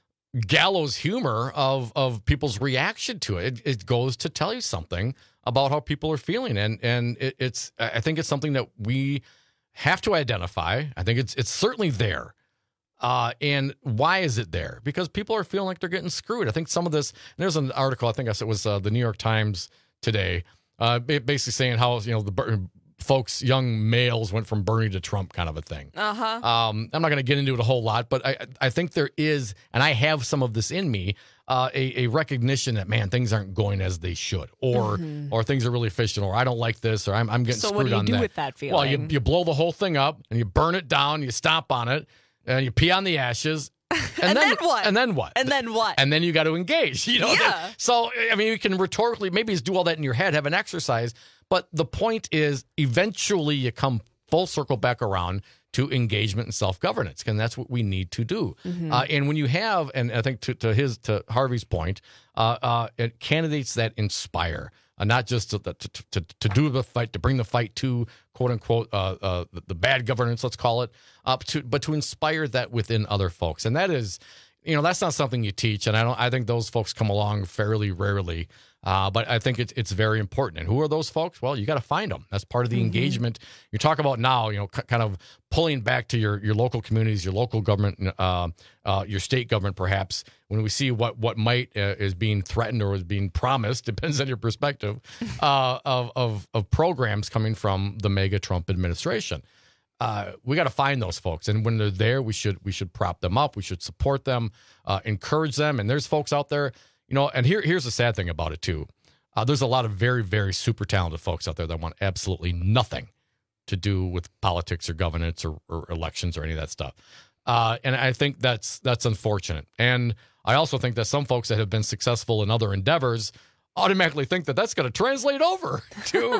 gallows humor of of people's reaction to it. It, it goes to tell you something about how people are feeling, and and it, it's I think it's something that we have to identify. I think it's it's certainly there. Uh, and why is it there? Because people are feeling like they're getting screwed. I think some of this. There's an article I think it was uh, the New York Times today, uh, basically saying how you know the folks, young males, went from Bernie to Trump, kind of a thing. Uh huh. Um, I'm not going to get into it a whole lot, but I I think there is, and I have some of this in me. Uh, a, a recognition that, man, things aren't going as they should, or mm-hmm. or things are really efficient, or I don't like this, or I'm I'm getting so screwed on that. So what do you do that. with that feeling? Well, you you blow the whole thing up, and you burn it down, you stomp on it, and you pee on the ashes. And, and then, then what? And then what? And then what? And then you got to engage. You know. Yeah. That, so I mean, you can rhetorically maybe just do all that in your head, have an exercise, but the point is, eventually, you come full circle back around to engagement and self-governance, and that's what we need to do. Mm-hmm. Uh, and when you have, and I think to, to his to Harvey's point, uh, uh, candidates that inspire, uh, not just to, to, to to do the fight, to bring the fight to quote unquote uh, uh, the, the bad governance, let's call it, uh, to but to inspire that within other folks, and that is, you know, that's not something you teach, and I don't. I think those folks come along fairly rarely. Uh, but I think it's it's very important. And who are those folks? Well, you got to find them. That's part of the mm-hmm. engagement you talk about now. You know, c- kind of pulling back to your, your local communities, your local government, uh, uh, your state government, perhaps. When we see what what might uh, is being threatened or is being promised, depends on your perspective, uh, of, of of programs coming from the mega Trump administration. Uh, we got to find those folks, and when they're there, we should we should prop them up. We should support them, uh, encourage them. And there's folks out there. You know, and here here's the sad thing about it, too. Uh, there's a lot of very, very super talented folks out there that want absolutely nothing to do with politics or governance or, or elections or any of that stuff. Uh, and I think that's that's unfortunate. And I also think that some folks that have been successful in other endeavors automatically think that that's going to translate over to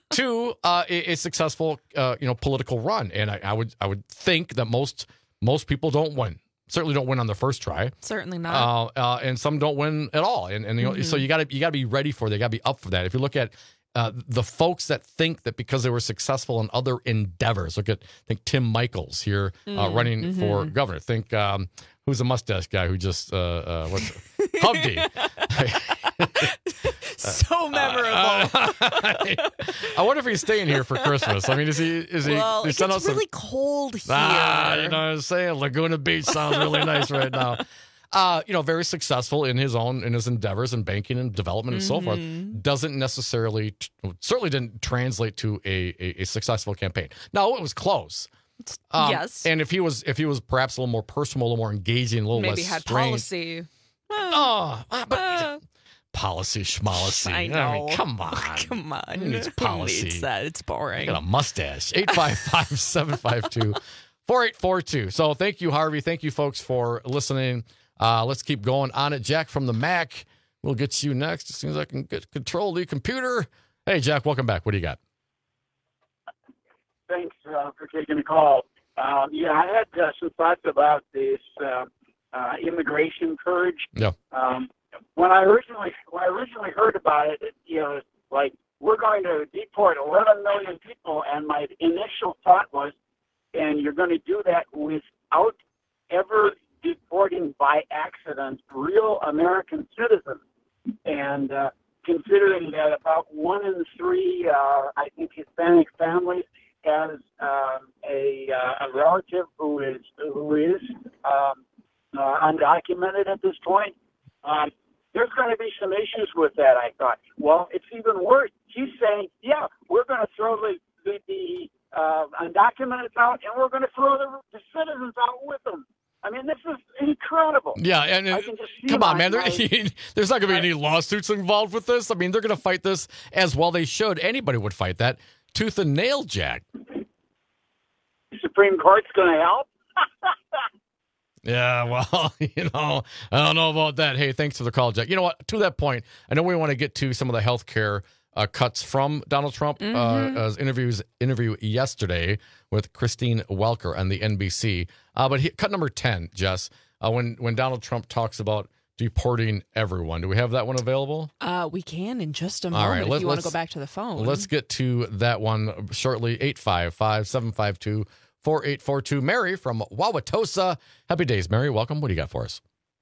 to uh, a, a successful, uh, you know, political run. And I, I would I would think that most most people don't win. Certainly don't win on the first try. Certainly not. Uh, uh, and some don't win at all. And and you know, mm-hmm. so you got to you got to be ready for it. You got to be up for that. If you look at uh, the folks that think that because they were successful in other endeavors. Look at, think Tim Michaels here uh, Mm, running mm-hmm. for governor. Think um, who's the mustache guy who just uh, uh, what's Hubdy. So memorable. Uh, uh, I wonder if he's staying here for Christmas. I mean, is he? Is he? Well, he it sent gets out really some, cold here. Ah, you know what I'm saying? Laguna Beach sounds really nice right now. Uh, you know, very successful in his own, in his endeavors in banking and development and so forth. Mhm. Doesn't necessarily, certainly didn't translate to a, a, a successful campaign. No, it was close. Um, Yes. And if he was, if he was perhaps a little more personal, a little more engaging, a little Maybe less had strange. policy. Oh, but policy schmolicy. I know. mean, come on. Come on. Who needs Who policy? needs that? It's boring. I got a mustache. eight five five, seven five two, four eight four two. So thank you, Harvey. Thank you, folks, for listening. Uh, let's keep going on it. Jack from the Mac. We'll get to you next as soon as I can get control of the computer. Hey, Jack, welcome back. What do you got? Thanks uh, for taking the call. Um, yeah, I had uh, some thoughts about this uh, uh, immigration purge. Yeah. Um, when I originally when I originally heard about it, it, you know, like we're going to deport eleven million people, and my initial thought was, and you're going to do that without ever deporting by accident real American citizens. And uh, considering that about one in three, uh, I think, Hispanic families has um, a, uh, a relative who is who is um, uh, undocumented at this point. Um, there's going to be some issues with that, I thought. Well, it's even worse. She's saying, yeah, we're going to throw the, the, the uh, undocumented out, and we're going to throw the, the citizens out with them. I mean, this is incredible. Yeah, and I can just see come on, my- man. There, my- there's not going to be any lawsuits involved with this. I mean, they're going to fight this as well they should. Anybody would fight that tooth and nail, Jack. Supreme Court's going to help. Yeah, well, you know, I don't know about that. Hey, thanks for the call, Jack. You know what? To that point, I know we want to get to some of the health care uh, cuts from Donald Trump. Mhm. Uh, uh, interviews interview yesterday with Christine Welker on the N B C. Uh, but he, cut number ten, Jess, uh, when when Donald Trump talks about deporting everyone. Do we have that one available? Uh, we can in just a All moment right, if let's- you want to let's- go back to the phone. Let's get to that one shortly. eight five five, seven five two, four eight four two. Mary from Wauwatosa. Happy days, Mary. Welcome. What do you got for us?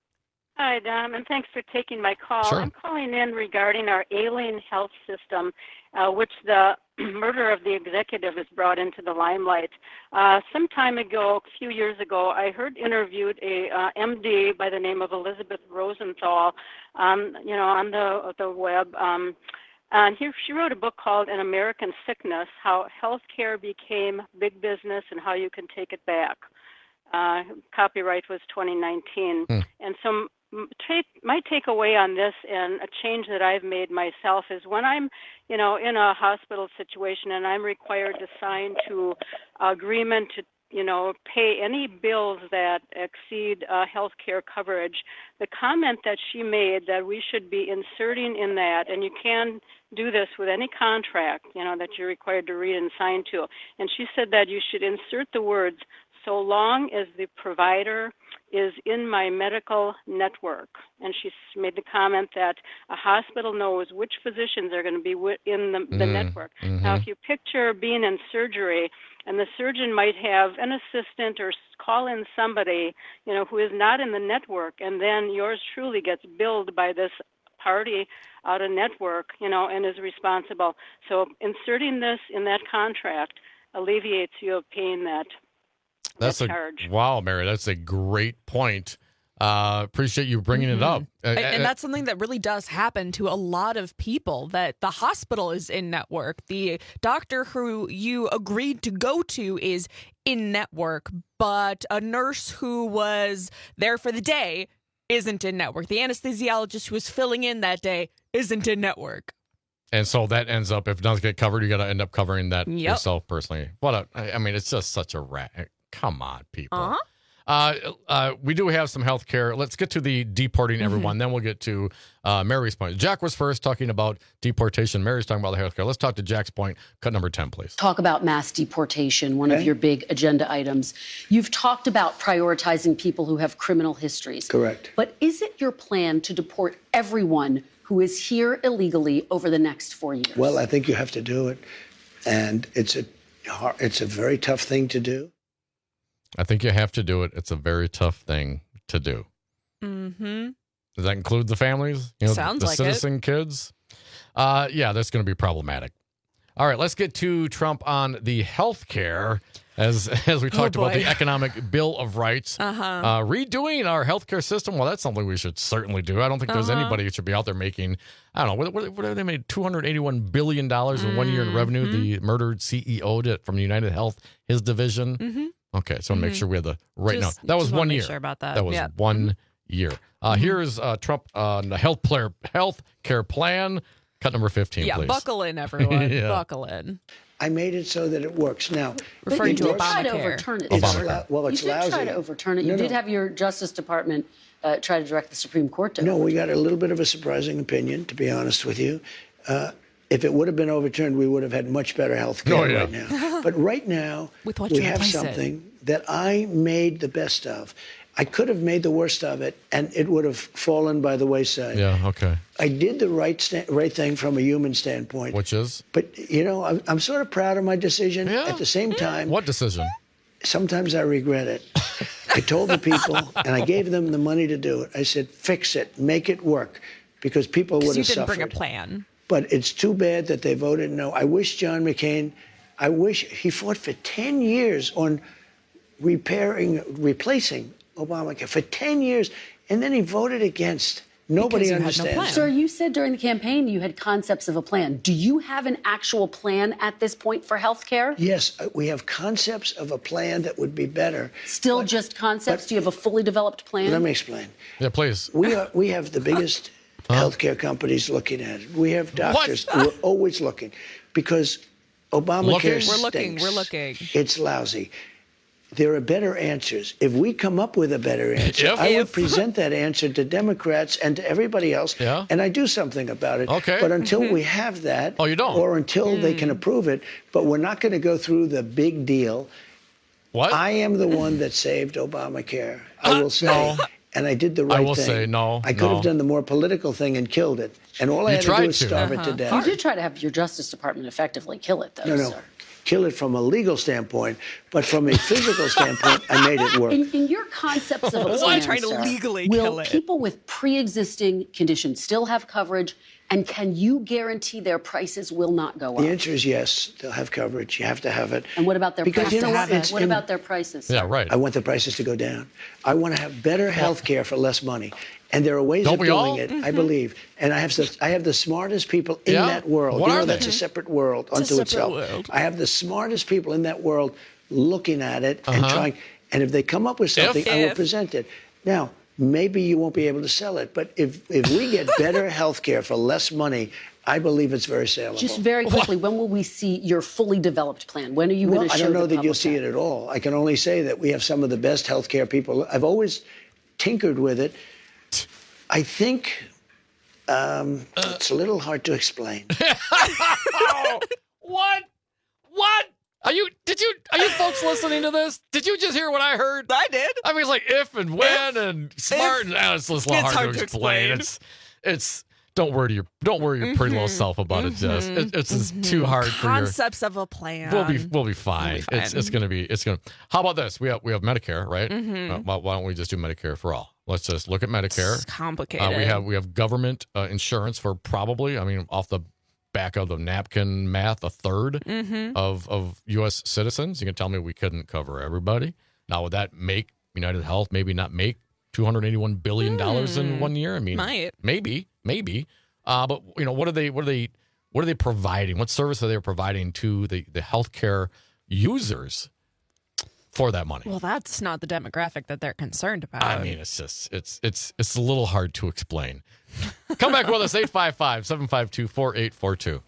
Hi, Dom, and thanks for taking my call. Sure. I'm calling in regarding our alien health system, uh, which the murder of the executive has brought into the limelight. Uh, some time ago, a few years ago, I heard interviewed a uh, M D by the name of Elizabeth Rosenthal, um, you know, on the the web. Um, and here she wrote a book called An American Sickness: How Healthcare Became Big Business and How You Can Take It Back. Uh, copyright was twenty nineteen. Hmm. And so m- take, my takeaway on this and a change that I've made myself is when I'm, you know, in a hospital situation and I'm required to sign to agreement to, you know, pay any bills that exceed uh, health care coverage, the comment that she made that we should be inserting in that, and you can do this with any contract, you know, that you're required to read and sign to, and she said that you should insert the words, so long as the provider is in my medical network. And she s- made the comment that a hospital knows which physicians are going to be wi- in the, the Mm, network. mhm. Now, if you picture being in surgery and the surgeon might have an assistant or s- call in somebody, you know, who is not in the network, and then yours truly gets billed by this party out of network, you know, and is responsible. So inserting this in that contract alleviates you of paying that That's a charge. wow, Mary. That's a great point. Uh, appreciate you bringing it up. Uh, And, uh, and that's something that really does happen to a lot of people, that the hospital is in network. The doctor who you agreed to go to is in network, but a nurse who was there for the day isn't in network. The anesthesiologist who was filling in that day isn't in network. and so that ends up, if it doesn't get covered, you got to end up covering that Yep. yourself personally. What a, I I mean, it's just such a rat. Come on, people. Uh-huh. Uh, uh, we do have some health care. Let's get to the deporting everyone. Then we'll get to uh, Mary's point. Jack was first talking about deportation. Mary's talking about the health care. Let's talk to Jack's point. Cut number ten, please. Talk about mass deportation, one of your big agenda items. You've talked about prioritizing people who have criminal histories. Correct. But is it your plan to deport everyone who is here illegally over the next four years? Well, I think you have to do it. And it's a, it's a very tough thing to do. I think you have to do it. It's a very tough thing to do. Mm-hmm. Does that include the families? You know, Sounds the like citizen it. kids? Uh, yeah, that's going to be problematic. All right, let's get to Trump on the health care. As as we talked Oh, about boy. the economic Bill of Rights. Uh-huh. Uh, redoing our healthcare system, well, that's something we should certainly do. I don't think there's Uh-huh. anybody who should be out there making, I don't know, what, what, what have they made? two hundred eighty-one billion dollars in one year in revenue. Mm-hmm. The murdered C E O did from United Health, his division. Mm-hmm. Okay, so I want to make Mhm. sure we have the right Just- now. That was just wanna one make year. sure about that. That was Yeah. one year. Uh, Mhm. Here's uh, Trump on the health, player, health care plan. Cut number fifteen, Yeah, please. buckle in, everyone. Yeah. Buckle in. I made it so that it works. Now, But Referring you to did try to Obamacare. overturn it. It's Obamacare. allow- well, You it's did lousy. try to overturn it. You No, did no. have your Justice Department uh, try to direct the Supreme Court to No, overturn we got a little bit of a surprising opinion, to be honest with you. Uh, if it would have been overturned, we would have had much better health care Oh, yeah. right now. But right now, With what we to have replace it. something that I made the best of. I could have made the worst of it, and it would have fallen by the wayside. Yeah, okay. I did the right sta- right thing from a human standpoint. Which is? But, you know, I'm, I'm sort of proud of my decision. Yeah. At the same time, What decision? sometimes I regret it. I told the people, and I gave them the money to do it. I said, fix it, make it work, because people would Because you have didn't suffered. bring a plan. But it's too bad that they voted no. I wish John McCain, I wish he fought for ten years on repairing, replacing Obamacare for ten years, and then he voted against. Nobody Because you had no understands. plan. Sir, you said during the campaign you had concepts of a plan. Do you have an actual plan at this point for health care? Yes, uh, we have concepts of a plan that would be better. Still just concepts? Do you have a fully developed plan? Let me explain. Yeah, please. We are, we have the biggest healthcare companies looking at it. We have doctors who are always looking because Obamacare Looking? We're stinks. looking. We're looking. It's lousy. There are better answers. If we come up with a better answer, If? I would If. present that answer to Democrats and to everybody else, Yeah. and I do something about it. Okay. But until we have that, Oh, you don't? or until they can approve it, but we're not going to go through the big deal. What? I am the one that saved Obamacare. I will say. no. And I did the right I will thing. say no, I could no. have done the more political thing and killed it. And all I You had to do tried was to. starve it Uh-huh. to death. You did try to have your Justice Department effectively kill it, though, No, no. sir. Kill it from a legal standpoint, but from a physical standpoint, I made it work. In, in your concepts of a Why plan, trying to sir, legally will kill it? people with pre-existing conditions still have coverage, and can you guarantee their prices will not go up? The answer is yes. They'll have coverage. You have to have it. And what about their Because prices? you know what? It's What in- about their prices? Yeah, right. I want the prices to go down. I want to have better health care for less money. And there are ways Don't of we doing all? it, I believe. And I have the, I have the smartest people in Yeah? that world. What you know, are that's they? a separate world a unto separate itself. world. I have the smartest people in that world looking at it and Uh-huh. trying. And if they come up with something, I will If. present it. Now, maybe you won't be able to sell it, but if, if we get better health care for less money, I believe it's very saleable. Just very quickly, when will we see your fully developed plan? When are you Well, going to I show don't know the that you'll public see it at all. I can only say that we have some of the best healthcare people. I've always tinkered with it. I think um, it's a little hard to explain. Oh, what? What? Are you? Did you? Are you folks listening to this? Did you just hear what I heard? I did. I mean, it's like if and when and smart. if. and ah, it's just a little It's hard, hard to to explain. explain. It's it's. Don't worry your don't worry your pretty little self about it, Jess. It, it's just too hard for your. Concepts of a plan. We'll be we'll be fine. We'll be It's fine. it's gonna be it's gonna. How about this? We have we have Medicare, right? Mhm. Uh, why, why don't we just do Medicare for all? Let's just look at Medicare. It's complicated. Uh, we have we have government uh, insurance for probably. I mean, off the back of the napkin math, a third Mhm. of of U S citizens. You can tell me we couldn't cover everybody. Now, would that make United Health maybe not make two hundred eighty-one billion dollars in Hmm. one year? I mean, Might. maybe, maybe. Uh, but you know, what are they? What are they? What are they providing? What service are they providing to the the healthcare users for that money? Well, that's not the demographic that they're concerned about. I mean, it's just it's it's it's a little hard to explain. Come back with us, eight five five, seven five two, four eight four two.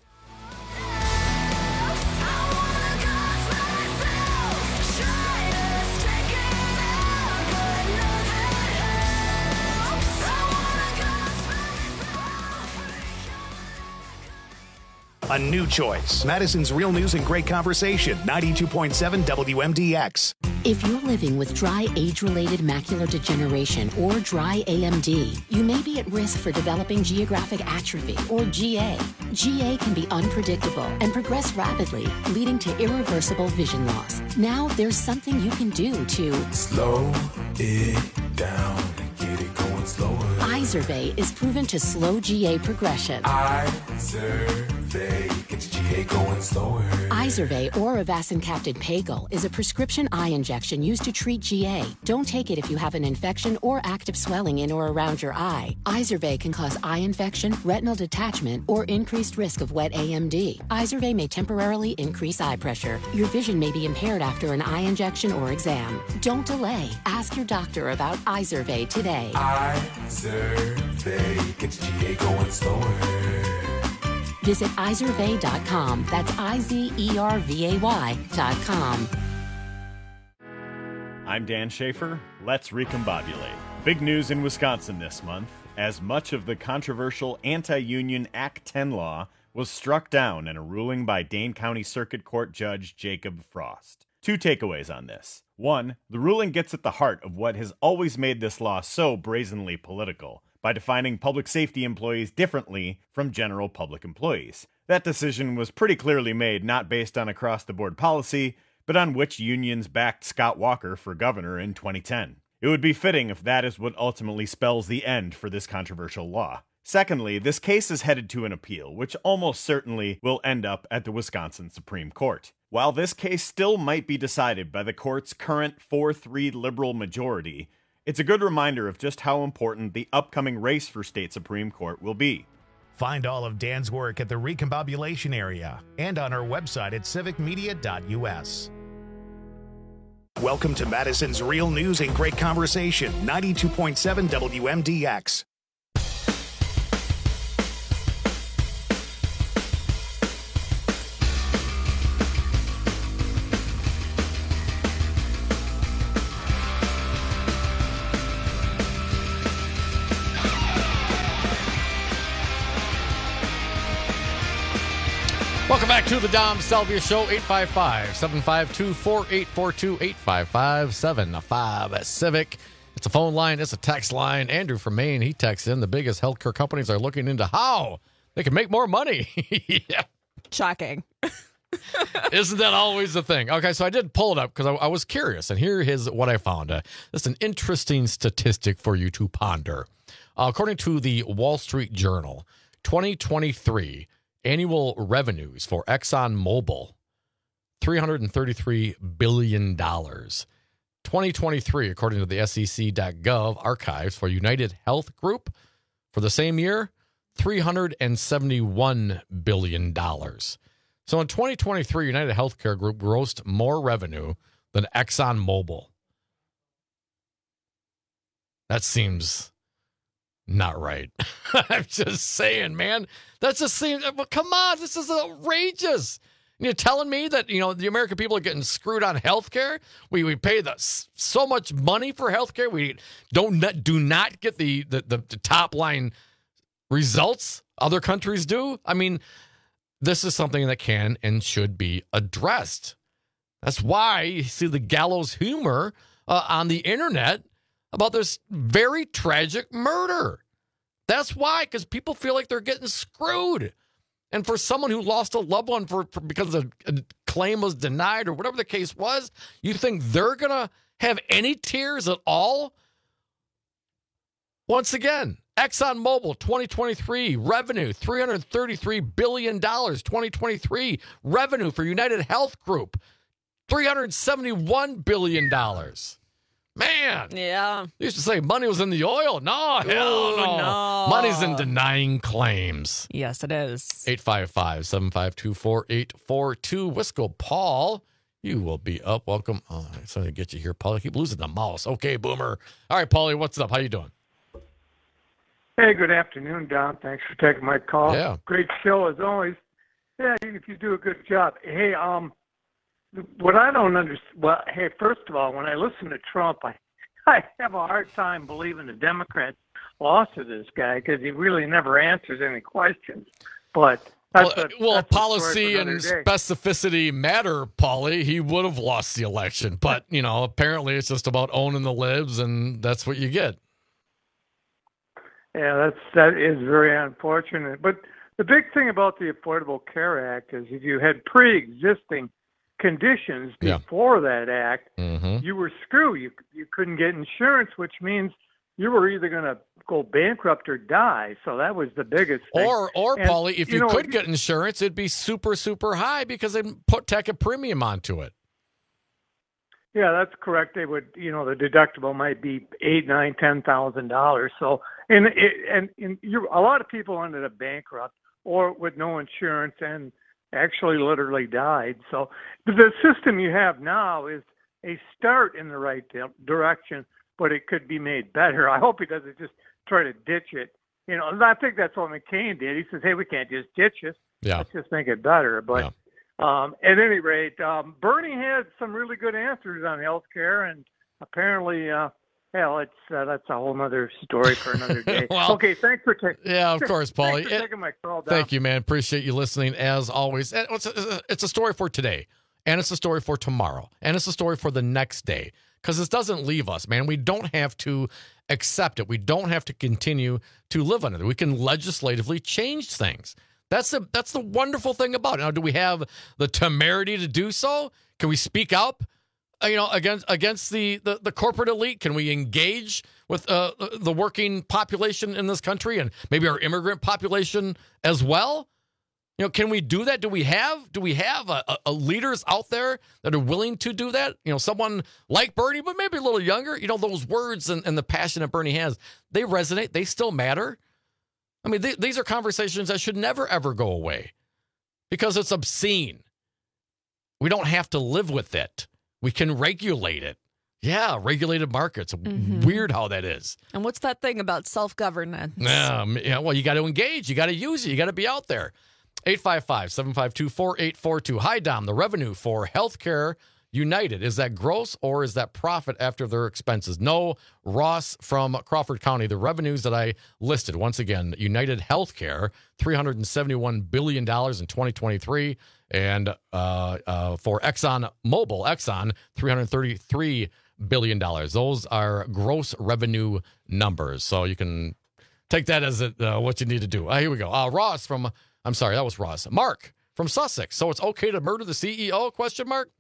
A a new choice. Madison's Real News and Great Conversation, ninety-two point seven W M D X. If you're living with dry age-related macular degeneration or dry A M D, you may be at risk for developing geographic atrophy or G A. G A can be unpredictable and progress rapidly, leading to irreversible vision loss. Now there's something you can do to slow it down and get it going slower. Izervay is proven to slow G A progression. Izervay gets G A going slower. Izervay or avacincaptad pagel is a prescription eye injection used to treat G A. Don't take it if you have an infection or active swelling in or around your eye. Izervay can cause eye infection, retinal detachment, or increased risk of wet A M D. Izervay may temporarily increase eye pressure. Your vision may be impaired after an eye injection or exam. Don't delay. Ask your doctor about Izervay today. Izervay gets G A going slower. Visit Izervay dot com. That's I Z E R V A Y dot com. I'm Dan Schaefer. Let's recombobulate. Big news in Wisconsin this month, as much of the controversial anti-union Act ten law was struck down in a ruling by Dane County Circuit Court Judge Jacob Frost. Two takeaways on this. One, the ruling gets at the heart of what has always made this law so brazenly political, by defining public safety employees differently from general public employees. That decision was pretty clearly made not based on across-the-board policy, but on which unions backed Scott Walker for governor in twenty ten. It would be fitting if that is what ultimately spells the end for this controversial law. Secondly, this case is headed to an appeal, which almost certainly will end up at the Wisconsin Supreme Court. While this case still might be decided by the court's current four three liberal majority, it's a good reminder of just how important the upcoming race for state Supreme Court will be. Find all of Dan's work at the Recombobulation area and on our website at civic media dot U S. Welcome to Madison's Real News and Great Conversation, ninety-two point seven W M D X. Welcome back to the Dom Salvia Show, eight five five, seven five two, four eight four two, eight five five, seven five Civic. It's a phone line, it's a text line. Andrew from Maine, he texts in, the biggest healthcare companies are looking into how they can make more money. Yeah. Shocking. Isn't that always the thing? Okay, so I did pull it up because I, I was curious, and here is what I found. Uh, this is an interesting statistic for you to ponder. Uh, according to the Wall Street Journal, twenty twenty-three annual revenues for ExxonMobil, three hundred thirty-three billion dollars. twenty twenty-three, according to the S E C dot gov archives for United Health Group, for the same year, three hundred seventy-one billion dollars. So in twenty twenty-three, United Healthcare Group grossed more revenue than ExxonMobil. That seems not right. I'm just saying, man. That's just seems. Well, come on, this is outrageous. You're telling me that, you know, the American people are getting screwed on health care? We we pay the, so much money for health care. We don't do not get the, the, the, the top line results other countries do. I mean, this is something that can and should be addressed. That's why you see the gallows humor uh, on the internet about this very tragic murder. That's why, because people feel like they're getting screwed. And for someone who lost a loved one for, for because a, a claim was denied or whatever the case was, you think they're going to have any tears at all? Once again, ExxonMobil twenty twenty-three revenue, three hundred thirty-three billion dollars. twenty twenty-three revenue for United Health Group, three hundred seventy-one billion dollars. Man. Yeah. They used to say money was in the oil. No, hell no. no. Money's in denying claims. Yes, it is. eight five five, seven five two, four eight four two. Wisco Paul, you will be up. Welcome. Oh, I'm trying to get you here, Paul. I keep losing the mouse. Okay, Boomer. All right, Paulie, what's up? How you doing? Hey, good afternoon, Don. Thanks for taking my call. Yeah. Great show as always. Yeah, if you do a good job. Hey, um, what I don't understand, well, hey, first of all, when I listen to Trump, I, I have a hard time believing the Democrats lost to this guy because he really never answers any questions. But That's well, a, well that's a policy story for and another day. specificity matter, Paulie. He would have lost the election. But, you know, apparently it's just about owning the libs, and that's what you get. Yeah, that's that is very unfortunate. But the big thing about the Affordable Care Act is if you had pre-existing conditions Yeah. before that act, Mm-hmm. you were screwed. You you couldn't get insurance, which means you were either going to go bankrupt or die. So that was the biggest thing. Or, or And, Paulie, if you, know, could get insurance, it'd be super, super high because they put tack a premium onto it. Yeah, that's correct. They would, you know, the deductible might be eight, nine, ten thousand dollars. So, and it, and, and you, a lot of people ended up bankrupt or with no insurance and actually literally died. So, the system you have now is a start in the right di- direction, but it could be made better. I hope he doesn't just try to ditch it. You know, and I think that's what McCain did. He says, "Hey, we can't just ditch it. Yeah. Let's just make it better." But. Yeah. Um, at any rate, um, Bernie had some really good answers on health care, and apparently, uh, hell, it's uh, that's a whole other story for another day. Well, okay, thanks for taking. Yeah, of course, Paulie. Thanks for taking my call down. Thank you, man. Appreciate you listening as always. And It's a, it's a story for today, and it's a story for tomorrow, and it's a story for the next day because this doesn't leave us, man. We don't have to accept it. We don't have to continue to live under it. We can legislatively change things. That's the that's the wonderful thing about it. Now, do we have the temerity to do so? Can we speak up, uh, you know, against against the, the, the corporate elite? Can we engage with uh, the working population in this country and maybe our immigrant population as well? You know, can we do that? Do we have do we have a, a, a leaders out there that are willing to do that? You know, someone like Bernie, but maybe a little younger. You know, those words and, and the passion that Bernie has, they resonate. They still matter. I mean, th- these are conversations that should never, ever go away because it's obscene. We don't have to live with it. We can regulate it. Yeah, regulated markets. Mm-hmm. Weird how that is. And what's that thing about self-governance? Yeah, yeah, well, you got to engage. You got to use it. You got to be out there. eight five five, seven five two, four eight four two. Hi, Dom. The revenue for Healthcare United, is that gross or is that profit after their expenses? No, Ross from Crawford County. The revenues that I listed, once again, United Healthcare, three hundred seventy-one billion dollars in twenty twenty-three. And uh, uh, for Exxon Mobil, Exxon, three hundred thirty-three billion dollars. Those are gross revenue numbers. So you can take that as a, uh, what you need to do. Uh, here we go. Uh, Ross from, I'm sorry, that was Ross. Mark from Sussex. So it's okay to murder the C E O, question mark?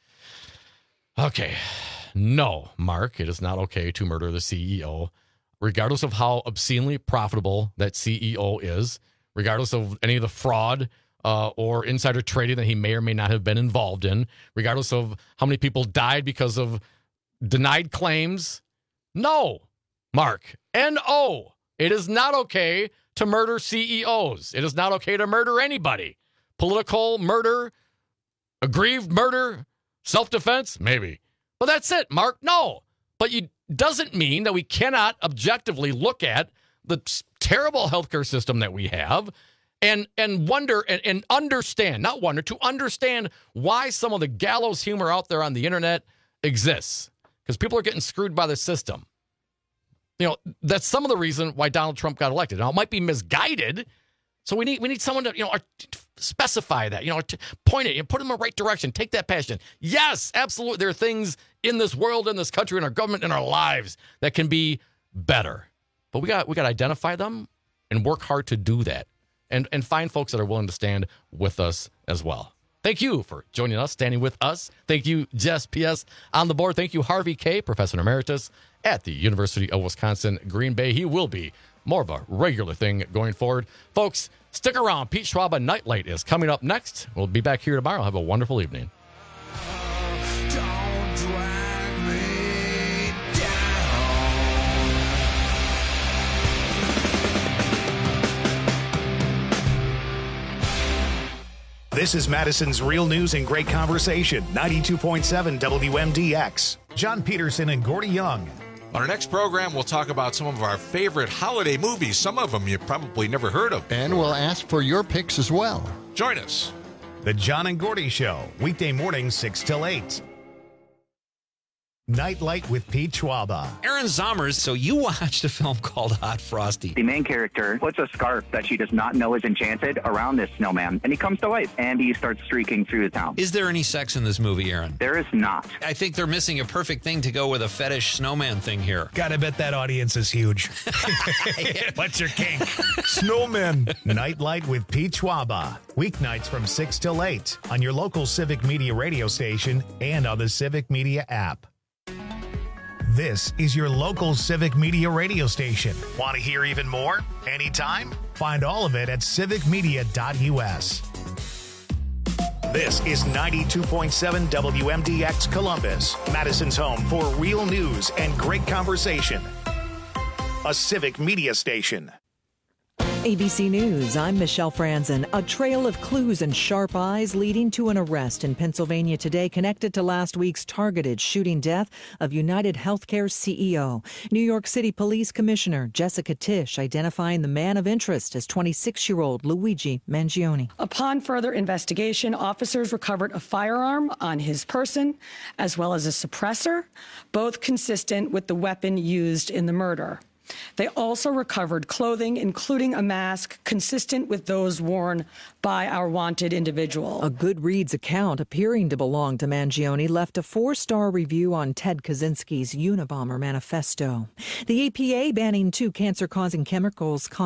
Okay. No, Mark, it is not okay to murder the C E O, regardless of how obscenely profitable that C E O is, regardless of any of the fraud uh, or insider trading that he may or may not have been involved in, regardless of how many people died because of denied claims. No, Mark, N O. It is not okay to murder C E Os. It is not okay to murder anybody. Political murder, aggrieved murder, self-defense? Maybe. But that's it, Mark. No. But it doesn't mean that we cannot objectively look at the terrible healthcare system that we have and and wonder and, and understand, not wonder, to understand why some of the gallows humor out there on the internet exists. Because people are getting screwed by the system. You know, that's some of the reason why Donald Trump got elected. Now, it might be misguided. So we need we need someone to, you know, specify that, you know, to point it and put them in the right direction. Take that passion. Yes, absolutely. There are things in this world, in this country, in our government, in our lives that can be better. But we got we got to identify them and work hard to do that, and and find folks that are willing to stand with us as well. Thank you for joining us, standing with us. Thank you, Jess P S on the board. Thank you, Harvey K, Professor Emeritus at the University of Wisconsin, Green Bay. He will be more of a regular thing going forward. Folks, stick around. Pete Schwab Nightlight is coming up next. We'll be back here tomorrow. Have a wonderful evening. This is Madison's Real News and Great Conversation, ninety-two point seven W M D X. John Peterson and Gordy Young. On our next program, we'll talk about some of our favorite holiday movies. Some of them you probably never heard of. And we'll ask for your picks as well. Join us. The John and Gordy Show, weekday mornings six till eight. Nightlight with Pete Schwaba. Aaron Zommers, so you watched a film called Hot Frosty. The main character puts a scarf that she does not know is enchanted around this snowman, and he comes to life, and he starts streaking through the town. Is there any sex in this movie, Aaron? There is not. I think they're missing a perfect thing to go with a fetish snowman thing here. Gotta bet that audience is huge. What's your kink? Snowmen. Nightlight with Pete Schwaba. Weeknights from six till eight on your local Civic Media radio station and on the Civic Media app. This is your local Civic Media radio station. Want to hear even more? Anytime? Find all of it at civic media dot u s. This is ninety-two point seven W M D X Columbus, Madison's home for real news and great conversation. A Civic Media station. A B C News, I'm Michelle Franzen. A trail of clues and sharp eyes leading to an arrest in Pennsylvania today connected to last week's targeted shooting death of United Healthcare C E O. New York City Police Commissioner Jessica Tisch identifying the man of interest as twenty-six-year-old Luigi Mangione. Upon further investigation, officers recovered a firearm on his person as well as a suppressor, both consistent with the weapon used in the murder. They also recovered clothing, including a mask consistent with those worn by our wanted individual. A Goodreads account appearing to belong to Mangione left a four-star review on Ted Kaczynski's Unabomber manifesto. The E P A banning two cancer-causing chemicals